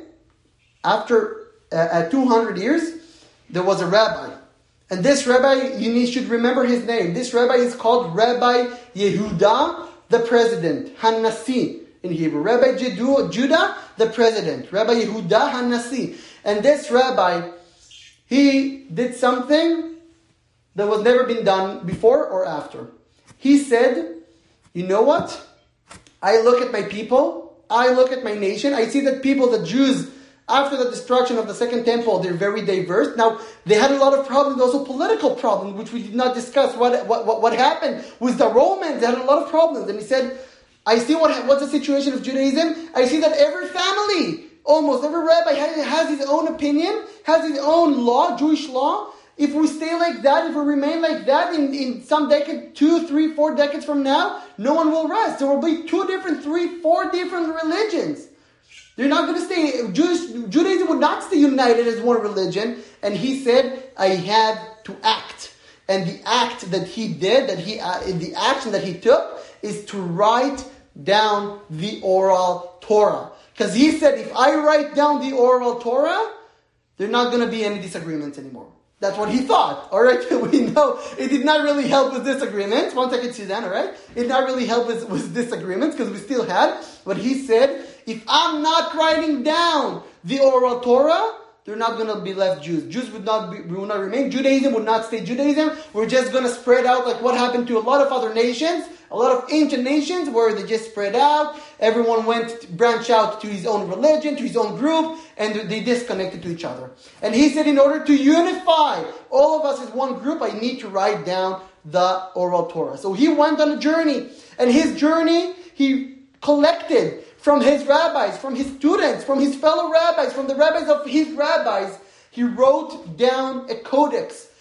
after uh, two hundred years, there was a rabbi. And this rabbi, you need, should remember his name. This rabbi is called Rabbi Yehuda, the president, Hanasi in Hebrew. Rabbi Judah, the president. Rabbi Yehuda Hanasi. And this rabbi, he did something that was never been done before or after. He said, you know what? I look at my people, I look at my nation, I see that people, the Jews, after the destruction of the Second Temple, they're very diverse. Now, they had a lot of problems, also political problems, which we did not discuss. What, what, what, what happened with the Romans? They had a lot of problems. And he said, I see what what's the situation of Judaism. I see that every family, almost every rabbi has his own opinion, has his own law, Jewish law. If we stay like that, if we remain like that in, in some decade, two, three, four decades from now, no one will rest. There will be two different, three, four different religions. They're not going to stay, Jewish, Judaism would not stay united as one religion. And he said, I had to act. And the act that he did, that he, uh, the action that he took, is to write down the oral Torah. Because he said, if I write down the oral Torah, there are not going to be any disagreements anymore. That's what he thought. All right, we know it did not really help with disagreements. One second, Suzanne, all right? It did not really help with, with disagreements because we still had. But he said, if I'm not writing down the oral Torah, they're not going to be left Jews. Jews would not be, will not remain. Judaism would not stay Judaism. We're just going to spread out like what happened to a lot of other nations, a lot of ancient nations where they just spread out. Everyone went to branch out to his own religion, to his own group, and they disconnected to each other. And he said, in order to unify all of us as one group, I need to write down the oral Torah. So he went on a journey. And his journey, he collected from his rabbis, from his students, from his fellow rabbis, from the rabbis of his rabbis. He wrote down a codex,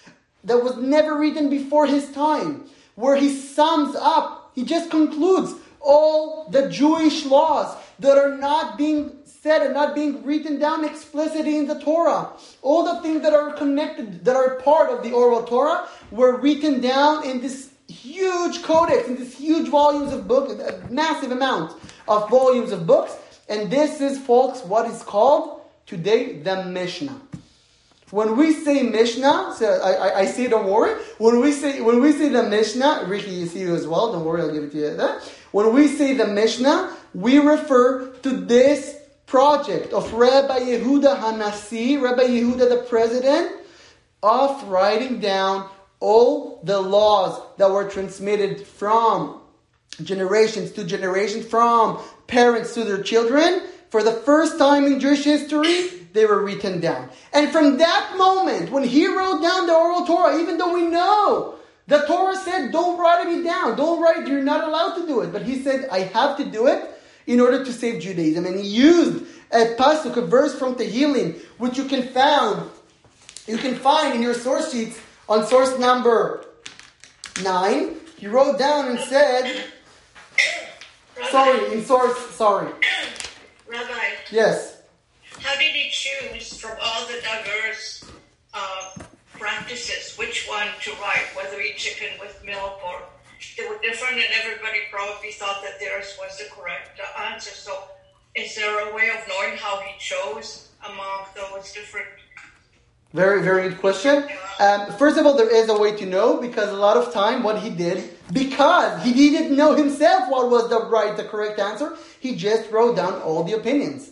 that was never written before his time, where he sums up, he just concludes all the Jewish laws that are not being said and not being written down explicitly in the Torah. All the things that are connected, that are part of the oral Torah, were written down in this huge codex, in this huge volumes of books, a massive amount of volumes of books. And this is, folks, what is called today the Mishnah. When we say Mishnah, so I, I, I say, don't worry. When we say when we say the Mishnah, Ricky, you see you as well. Don't worry, I'll give it to you. There. When we say the Mishnah, we refer to this project of Rabbi Yehuda Hanasi, Rabbi Yehuda the president, of writing down all the laws that were transmitted from generations to generations, from parents to their children. For the first time in Jewish history, they were written down. And from that moment, when he wrote down the oral Torah, even though we know the Torah said, don't write it down, don't write it, you're not allowed to do it. But he said, I have to do it in order to save Judaism. And he used a pasuk, a verse from Tehillim, which you can found, you can find in your source sheets on source number nine. He wrote down and said, sorry, in source, sorry. Rabbi. Yes. How did he choose from all the diverse uh, practices which one to write, whether eat chicken with milk or they were different and everybody probably thought that theirs was the correct answer. So is there a way of knowing how he chose among those different? Very, very good question. Um, first of all, there is a way to know, because a lot of time what he did, because he didn't know himself what was the right, the correct answer, he just wrote down all the opinions.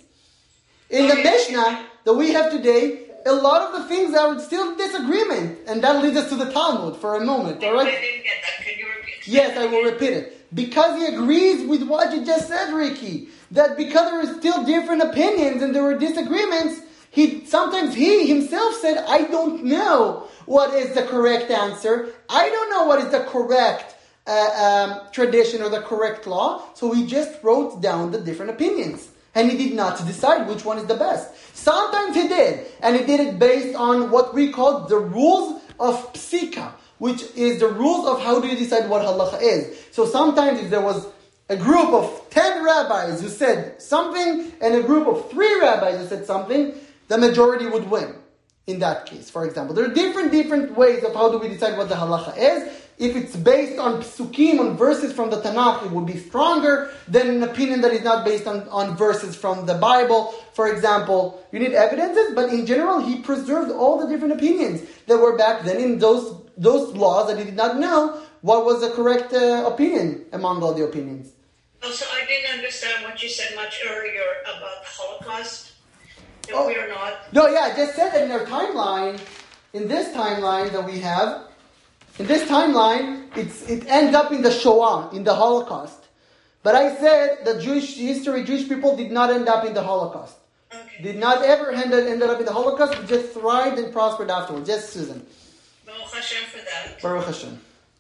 In the Mishnah that we have today, a lot of the things are still disagreement, and that leads us to the Talmud for a moment. All right? I didn't get that. Can you repeat? Yes, I will repeat it. Because he agrees with what you just said, Ricky, that because there are still different opinions and there were disagreements, he sometimes he himself said, I don't know what is the correct answer. I don't know what is the correct uh, um, tradition or the correct law. So he just wrote down the different opinions. And he did not decide which one is the best. Sometimes he did. And he did it based on what we call the rules of psika, which is the rules of how do you decide what halacha is. So sometimes if there was a group of ten rabbis who said something and a group of three rabbis who said something, the majority would win in that case, for example. There are different, different ways of how do we decide what the halacha is. If it's based on psukim, on verses from the Tanakh, it would be stronger than an opinion that is not based on, on verses from the Bible. For example, you need evidences, but in general, he preserved all the different opinions that were back then in those those laws that he did not know what was the correct uh, opinion among all the opinions. Also, I didn't understand what you said much earlier about the Holocaust. That Oh. we are not. No, yeah, I just said that in our timeline, in this timeline that we have, in this timeline, it's it ends up in the Shoah, in the Holocaust. But I said that Jewish history, Jewish people did not end up in the Holocaust. Okay. Did not ever end, ended up in the Holocaust, but just thrived and prospered afterwards. Yes, Susan. Baruch Hashem for that. Baruch Hashem.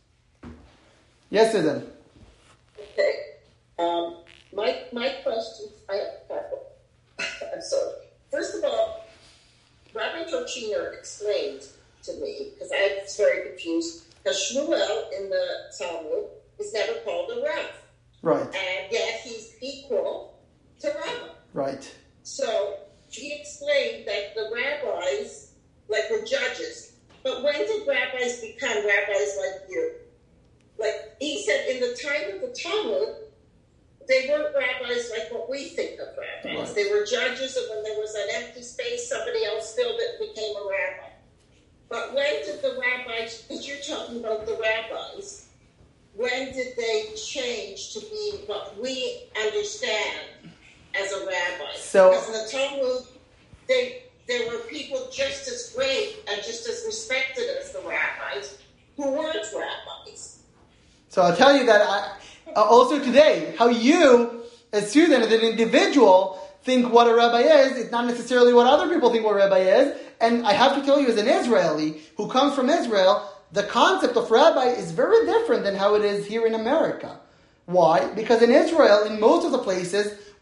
Yes, Susan. Okay. Um, my my questions, I have a couple. I'm sorry. First of all, Rabbi Tochiner explained to me, because I was very confused, because Shmuel in the Talmud is never called a Rav. Right, And yet he's equal to Rabbi. right. So he explained that the rabbis, like, were judges. But when did rabbis become rabbis like you? Like, he said in the time of the Talmud, they weren't rabbis like what we think of rabbis. Right. They were judges, and when there was an empty space, somebody else filled it and became a rabbi. But when did the rabbis, because you're talking about the rabbis, when did they change to be what we understand as a rabbi? So- because in the Talmud, they there were people just as great and just as respected as the rabbis who weren't rabbis. So I'll tell you that I, uh, also today, how you, as Susan, as an individual, think what a rabbi is, it's not necessarily what other people think what a rabbi is. And I have to tell you, as an Israeli who comes from Israel, the concept of rabbi is very different than how it is here in America. Why? Because in Israel, in most of the places,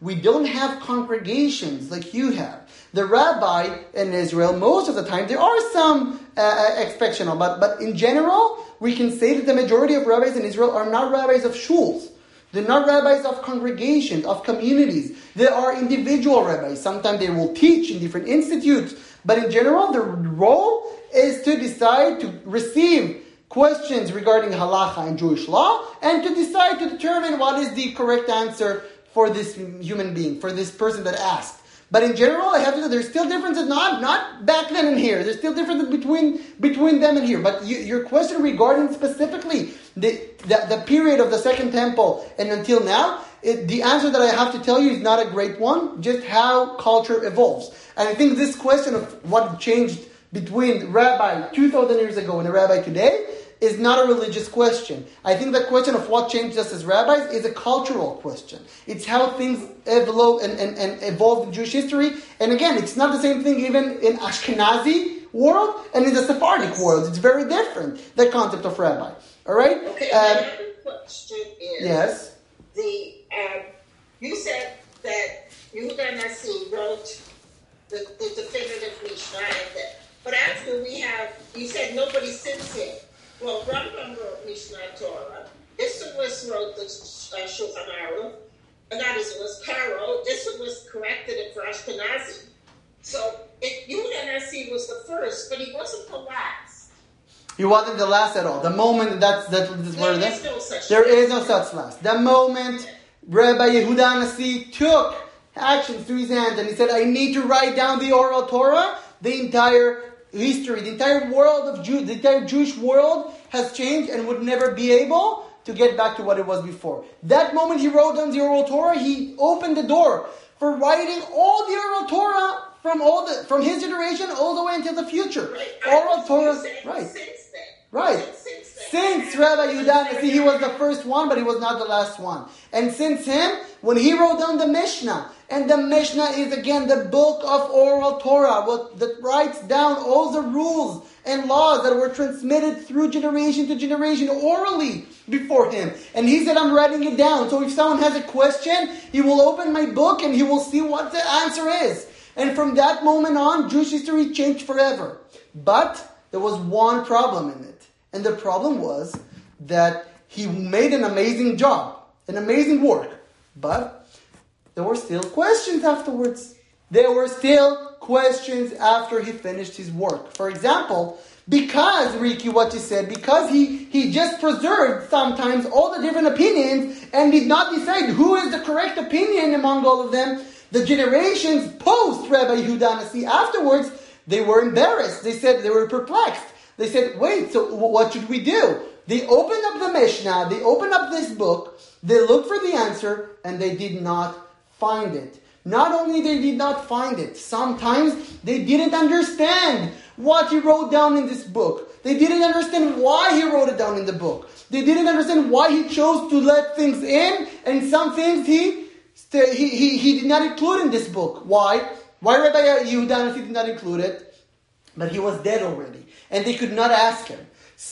we don't have congregations like you have. The rabbi in Israel, most of the time, there are some uh, exceptional, but, but in general, we can say that the majority of rabbis in Israel are not rabbis of shuls. They're not rabbis of congregations, of communities. They are individual rabbis. Sometimes they will teach in different institutes. But in general, their role is to decide to receive questions regarding halacha and Jewish law, and to decide to determine what is the correct answer for this human being, for this person that asked. But in general, I have to say there's still differences, not not back then and here. There's still differences between between them and here. But you, your question regarding specifically the, the the period of the Second Temple and until now, it, the answer that I have to tell you is not a great one. Just how culture evolves, and I think this question of what changed between rabbi two thousand years ago and a rabbi today is not a religious question. I think the question of what changed us as rabbis is a cultural question. It's how things evolve and, and, and evolved in Jewish history. And again, it's not the same thing even in Ashkenazi world and in the Sephardic world. It's very different, the concept of rabbi. All right? Okay, um, my other question is, yes? the um, you said that Yehuda Nasi wrote the, the definitive Mishnah, and that, but after we have, you said nobody since him. Well, Rambam wrote Mishnah Torah. Isserlis wrote the uh, Shulchan Aruch. Uh, not Isserlis, Karo. Isserlis corrected it for Ashkenazi. So it, Yehuda Nasi was the first, but he wasn't the last. He wasn't the last at all. The moment that's that is where There that is no such there thing. is no such last. The moment Rabbi Yehuda Nasi took action through his hands and he said, "I need to write down the oral Torah," the entire history, the entire world of Jew, the entire Jewish world has changed and would never be able to get back to what it was before. That moment he wrote down the oral Torah, he opened the door for writing all the oral Torah from all the from his generation all the way until the future. Right. Oral Torah, right? Since then. Right. Since, then. Since Rabbi Yehuda Nasi, he was the first one, but he was not the last one. And since him, when he wrote down the Mishnah, and the Mishnah is again the book of oral Torah, what that writes down all the rules and laws that were transmitted through generation to generation orally before him. And he said, "I'm writing it down. So if someone has a question, he will open my book and he will see what the answer is." And from that moment on, Jewish history changed forever. But there was one problem in it. And the problem was that he made an amazing job, an amazing work. But there were still questions afterwards. There were still questions after he finished his work. For example, because, Ricky, what you said, because he, he just preserved sometimes all the different opinions and did not decide who is the correct opinion among all of them, the generations post Rabbi Yehuda Nasi afterwards, they were embarrassed. They said they were perplexed. They said, wait, so what should we do? They opened up the Mishnah, they opened up this book, they looked for the answer, and they did not find it. Not only they did not find it, sometimes they didn't understand what he wrote down in this book. They didn't understand why he wrote it down in the book. They didn't understand why he chose to let things in, and some things he he he, he did not include in this book. Why? Why Rabbi Yehuda Nasi did not include it? But he was dead already, and they could not ask him.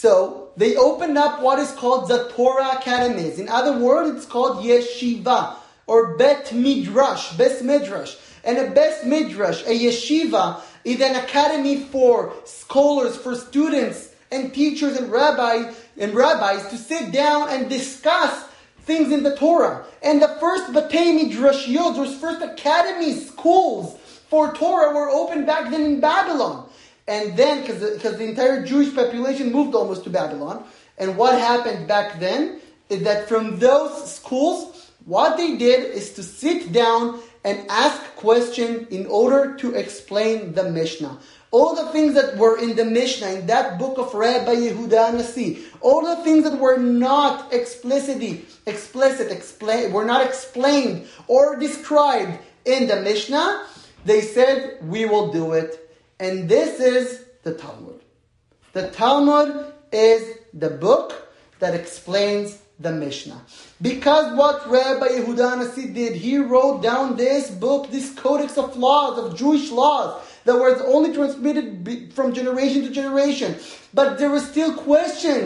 So they opened up what is called the Torah Academies. In other words, it's called yeshiva or bet midrash, bes midrash. And a bes midrash, a yeshiva, is an academy for scholars, for students and teachers and rabbis and rabbis to sit down and discuss things in the Torah. And the first batei midrashiyot, those first academies, schools for Torah, were opened back then in Babylon. And then, because the, because the entire Jewish population moved almost to Babylon, and what happened back then is that from those schools, what they did is to sit down and ask questions in order to explain the Mishnah. All the things that were in the Mishnah, in that book of Rabbi Yehuda Nasi, all the things that were not explicitly, explicit, explain, were not explained or described in the Mishnah, they said, we will do it. And this is the Talmud. The Talmud is the book that explains the Mishnah. Because what Rabbi Yehuda Nasi did, he wrote down this book, this codex of laws, of Jewish laws, that were only transmitted from generation to generation. But there were still questions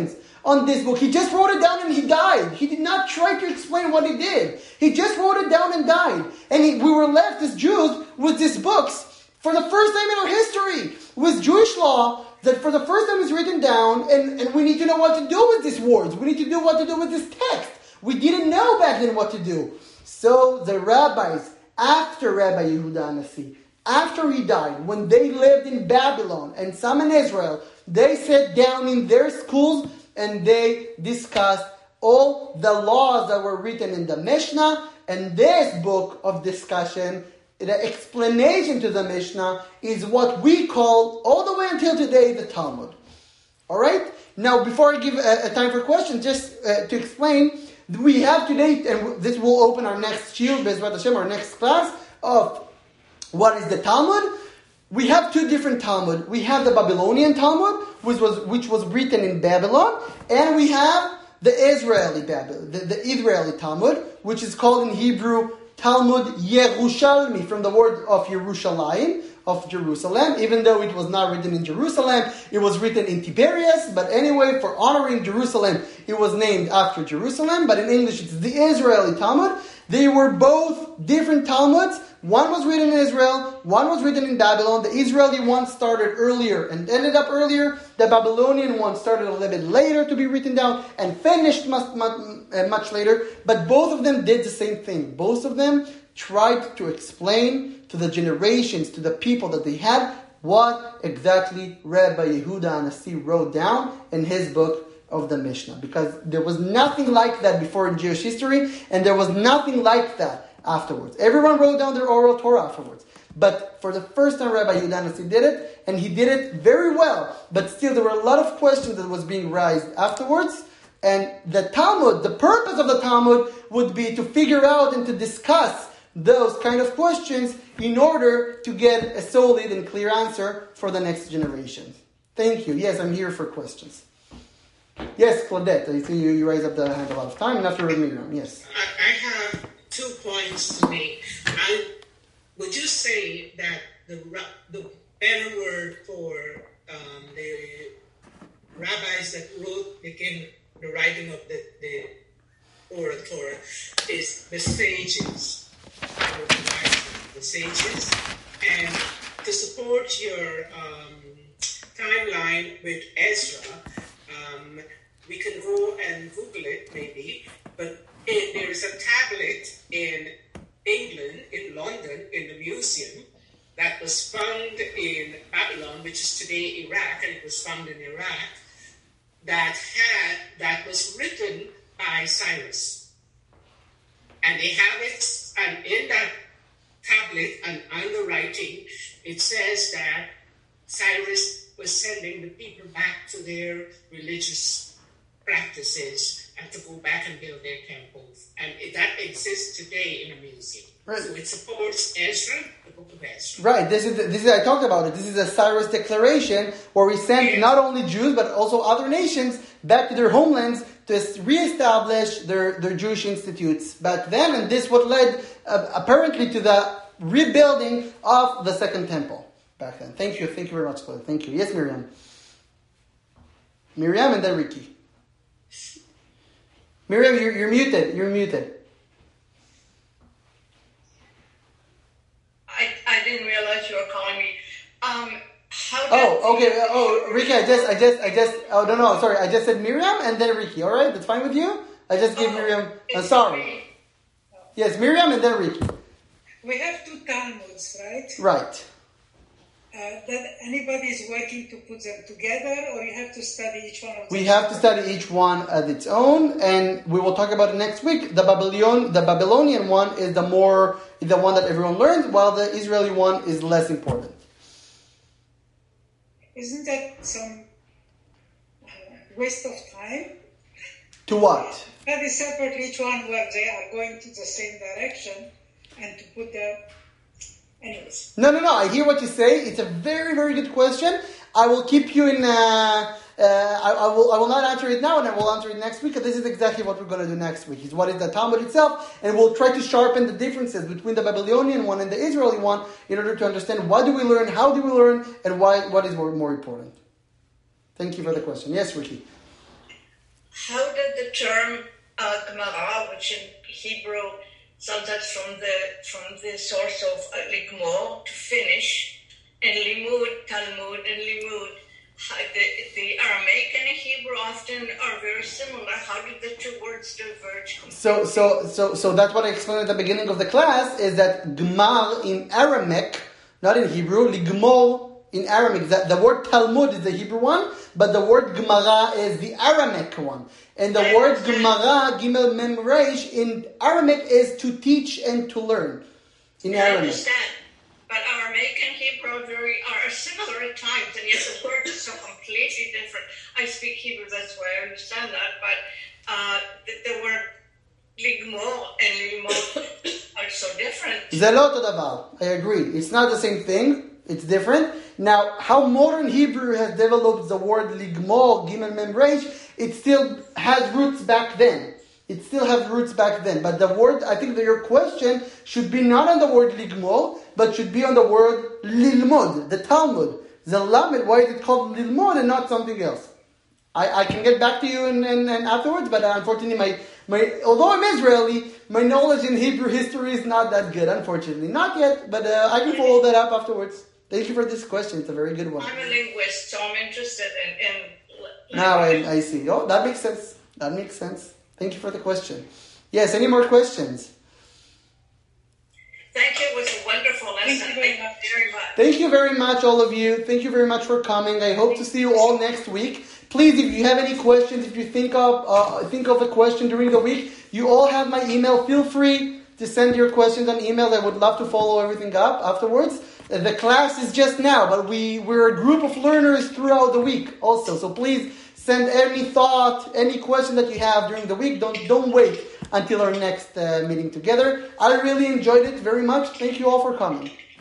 on this book. He just wrote it down and he died. He did not try to explain what he did. He just wrote it down and died. And he, we were left as Jews with these books for the first time in our history, with Jewish law, that for the first time is written down, and, and we need to know what to do with these words. We need to know what to do with this text. We didn't know back then what to do. So the rabbis, after Rabbi Yehuda HaNasi, after he died, when they lived in Babylon and some in Israel, they sat down in their schools and they discussed all the laws that were written in the Mishnah. And this book of discussion, the explanation to the Mishnah, is what we call, all the way until today, the Talmud. Alright? Now, before I give a, a time for questions, just uh, to explain, we have today, and this will open our next shiur, Bezrat Hashem, our next class, of what is the Talmud. We have two different Talmud. We have the Babylonian Talmud, which was which was written in Babylon, and we have the Israeli Babylon, the, the Israeli Talmud, which is called in Hebrew Talmud Yerushalmi, from the word of Yerushalayim, of Jerusalem. Even though it was not written in Jerusalem, it was written in Tiberias. But anyway, for honoring Jerusalem, it was named after Jerusalem. But in English, it's the Israeli Talmud. They were both different Talmuds. One was written in Israel, one was written in Babylon. The Israeli one started earlier and ended up earlier. The Babylonian one started a little bit later to be written down and finished much, much, much later. But both of them did the same thing. Both of them tried to explain to the generations, to the people that they had, what exactly Rabbi Yehuda HaNasi wrote down in his book of the Mishnah. Because there was nothing like that before in Jewish history, and there was nothing like that afterwards. Everyone wrote down their oral Torah afterwards. But for the first time, Rabbi Yehuda HaNasi did it, and he did it very well. But still, there were a lot of questions that was being raised afterwards. And the Talmud, the purpose of the Talmud would be to figure out and to discuss those kind of questions in order to get a solid and clear answer for the next generation. Thank you. Yes, I'm here for questions. Yes, Claudette, I see you, you raise up the hand a lot of time, and after Miriam, yes. I, I have two points to make. I, would you say that the the better word for um, the rabbis that wrote, became the writing of the, the oral Torah, is the sages? The sages, and to support your um, timeline with Ezra, um, we can go and Google it maybe, but it, there is a tablet in England, in London, in the museum, that was found in Babylon, which is today Iraq, and it was found in Iraq, that had that was written by Cyrus. And they have it, and in that tablet and on the writing, it says that Cyrus was sending the people back to their religious practices and to go back and build their temples. And it, that exists today in a museum. Right. So it supports Ezra, the book of Ezra. Right. This is the, this is I talked about it. This is a Cyrus declaration where he sent yes. not only Jews but also other nations back to their homelands to reestablish their, their Jewish institutes back then, and this what led uh, apparently to the rebuilding of the Second Temple back then. Thank you, thank you very much, Claude. Thank you. Yes, Miriam. Miriam and then Ricky. Miriam, you're, you're muted. You're muted. I, I didn't realize you were calling me. Um, how oh, okay. Oh, Ricky, I just, I just, I just. Oh no, no, sorry. I just said Miriam and then Ricky. All right, that's fine with you. I just gave oh, Miriam. Uh, sorry. Oh. Yes, Miriam and then Ricky. We have two Talmuds, right? Right. Uh, that anybody is working to put them together, or you have to study each one of them? We have to study each one at its own, and we will talk about it next week. The Babylon, the Babylonian one is the more, the one that everyone learns, while the Israeli one is less important. Isn't that some uh, waste of time? To what? Study separately each one where they are going to the same direction, and to put the... Anyways. No, no, no. I hear what you say. It's a very, very good question. I will keep you in. Uh, uh, I, I will. I will not answer it now, and I will answer it next week. Because this is exactly what we're going to do next week. Is what is the Talmud itself, and we'll try to sharpen the differences between the Babylonian one and the Israeli one in order to understand what do we learn, how do we learn, and why. What is more, more important. Thank you for the question. Yes, Ricky. how did the term uh, Gemara, which in Hebrew sometimes from the from the source of uh, ligmor, to finish, and limud, Talmud, and limud, how, the, the Aramaic and the Hebrew often are very similar. How did the two words diverge? So, so, so, so that's what I explained at the beginning of the class, is that Gmar in Aramaic, not in Hebrew, ligmor in Aramaic, that the word Talmud is the Hebrew one, but the word Gemara is the Aramaic one. And the I word understand. Gemara, Gimel Mem Reish, in Aramaic is to teach and to learn. In I Aramaic. understand. But Aramaic and Hebrew are very are similar at times, and yet the words are so completely different. I speak Hebrew, that's why I understand that. But uh, the, the word ligmor and limor are so different. זה לא אותו דבר. I agree. It's not the same thing. It's different. Now, how modern Hebrew has developed the word ligmor, gimel mem reish, it still has roots back then. It still has roots back then. But the word, I think that your question should be not on the word ligmor, but should be on the word lilmod, the Talmud. The lamed, why is it called lilmod and not something else? I, I can get back to you and, and, and afterwards, but unfortunately, my, my although I'm Israeli, my knowledge in Hebrew history is not that good, unfortunately. Not yet, but uh, I can follow that up afterwards. Thank you for this question. It's a very good one. I'm a linguist, so I'm interested in... in Now I, I see. Oh, that makes sense. That makes sense. Thank you for the question. Yes, any more questions? Thank you. It was a wonderful lesson. Thank you very much. very much. Thank you very much, all of you. Thank you very much for coming. I hope to see you all next week. Please, if you have any questions, if you think of uh, think of a question during the week, you all have my email. Feel free to send your questions on email. I would love to follow everything up afterwards. Uh, the class is just now, but we, we're a group of learners throughout the week also. So please send any thought, any question that you have during the week. Don't don't wait until our next uh, meeting together. I really enjoyed it very much. Thank you all for coming.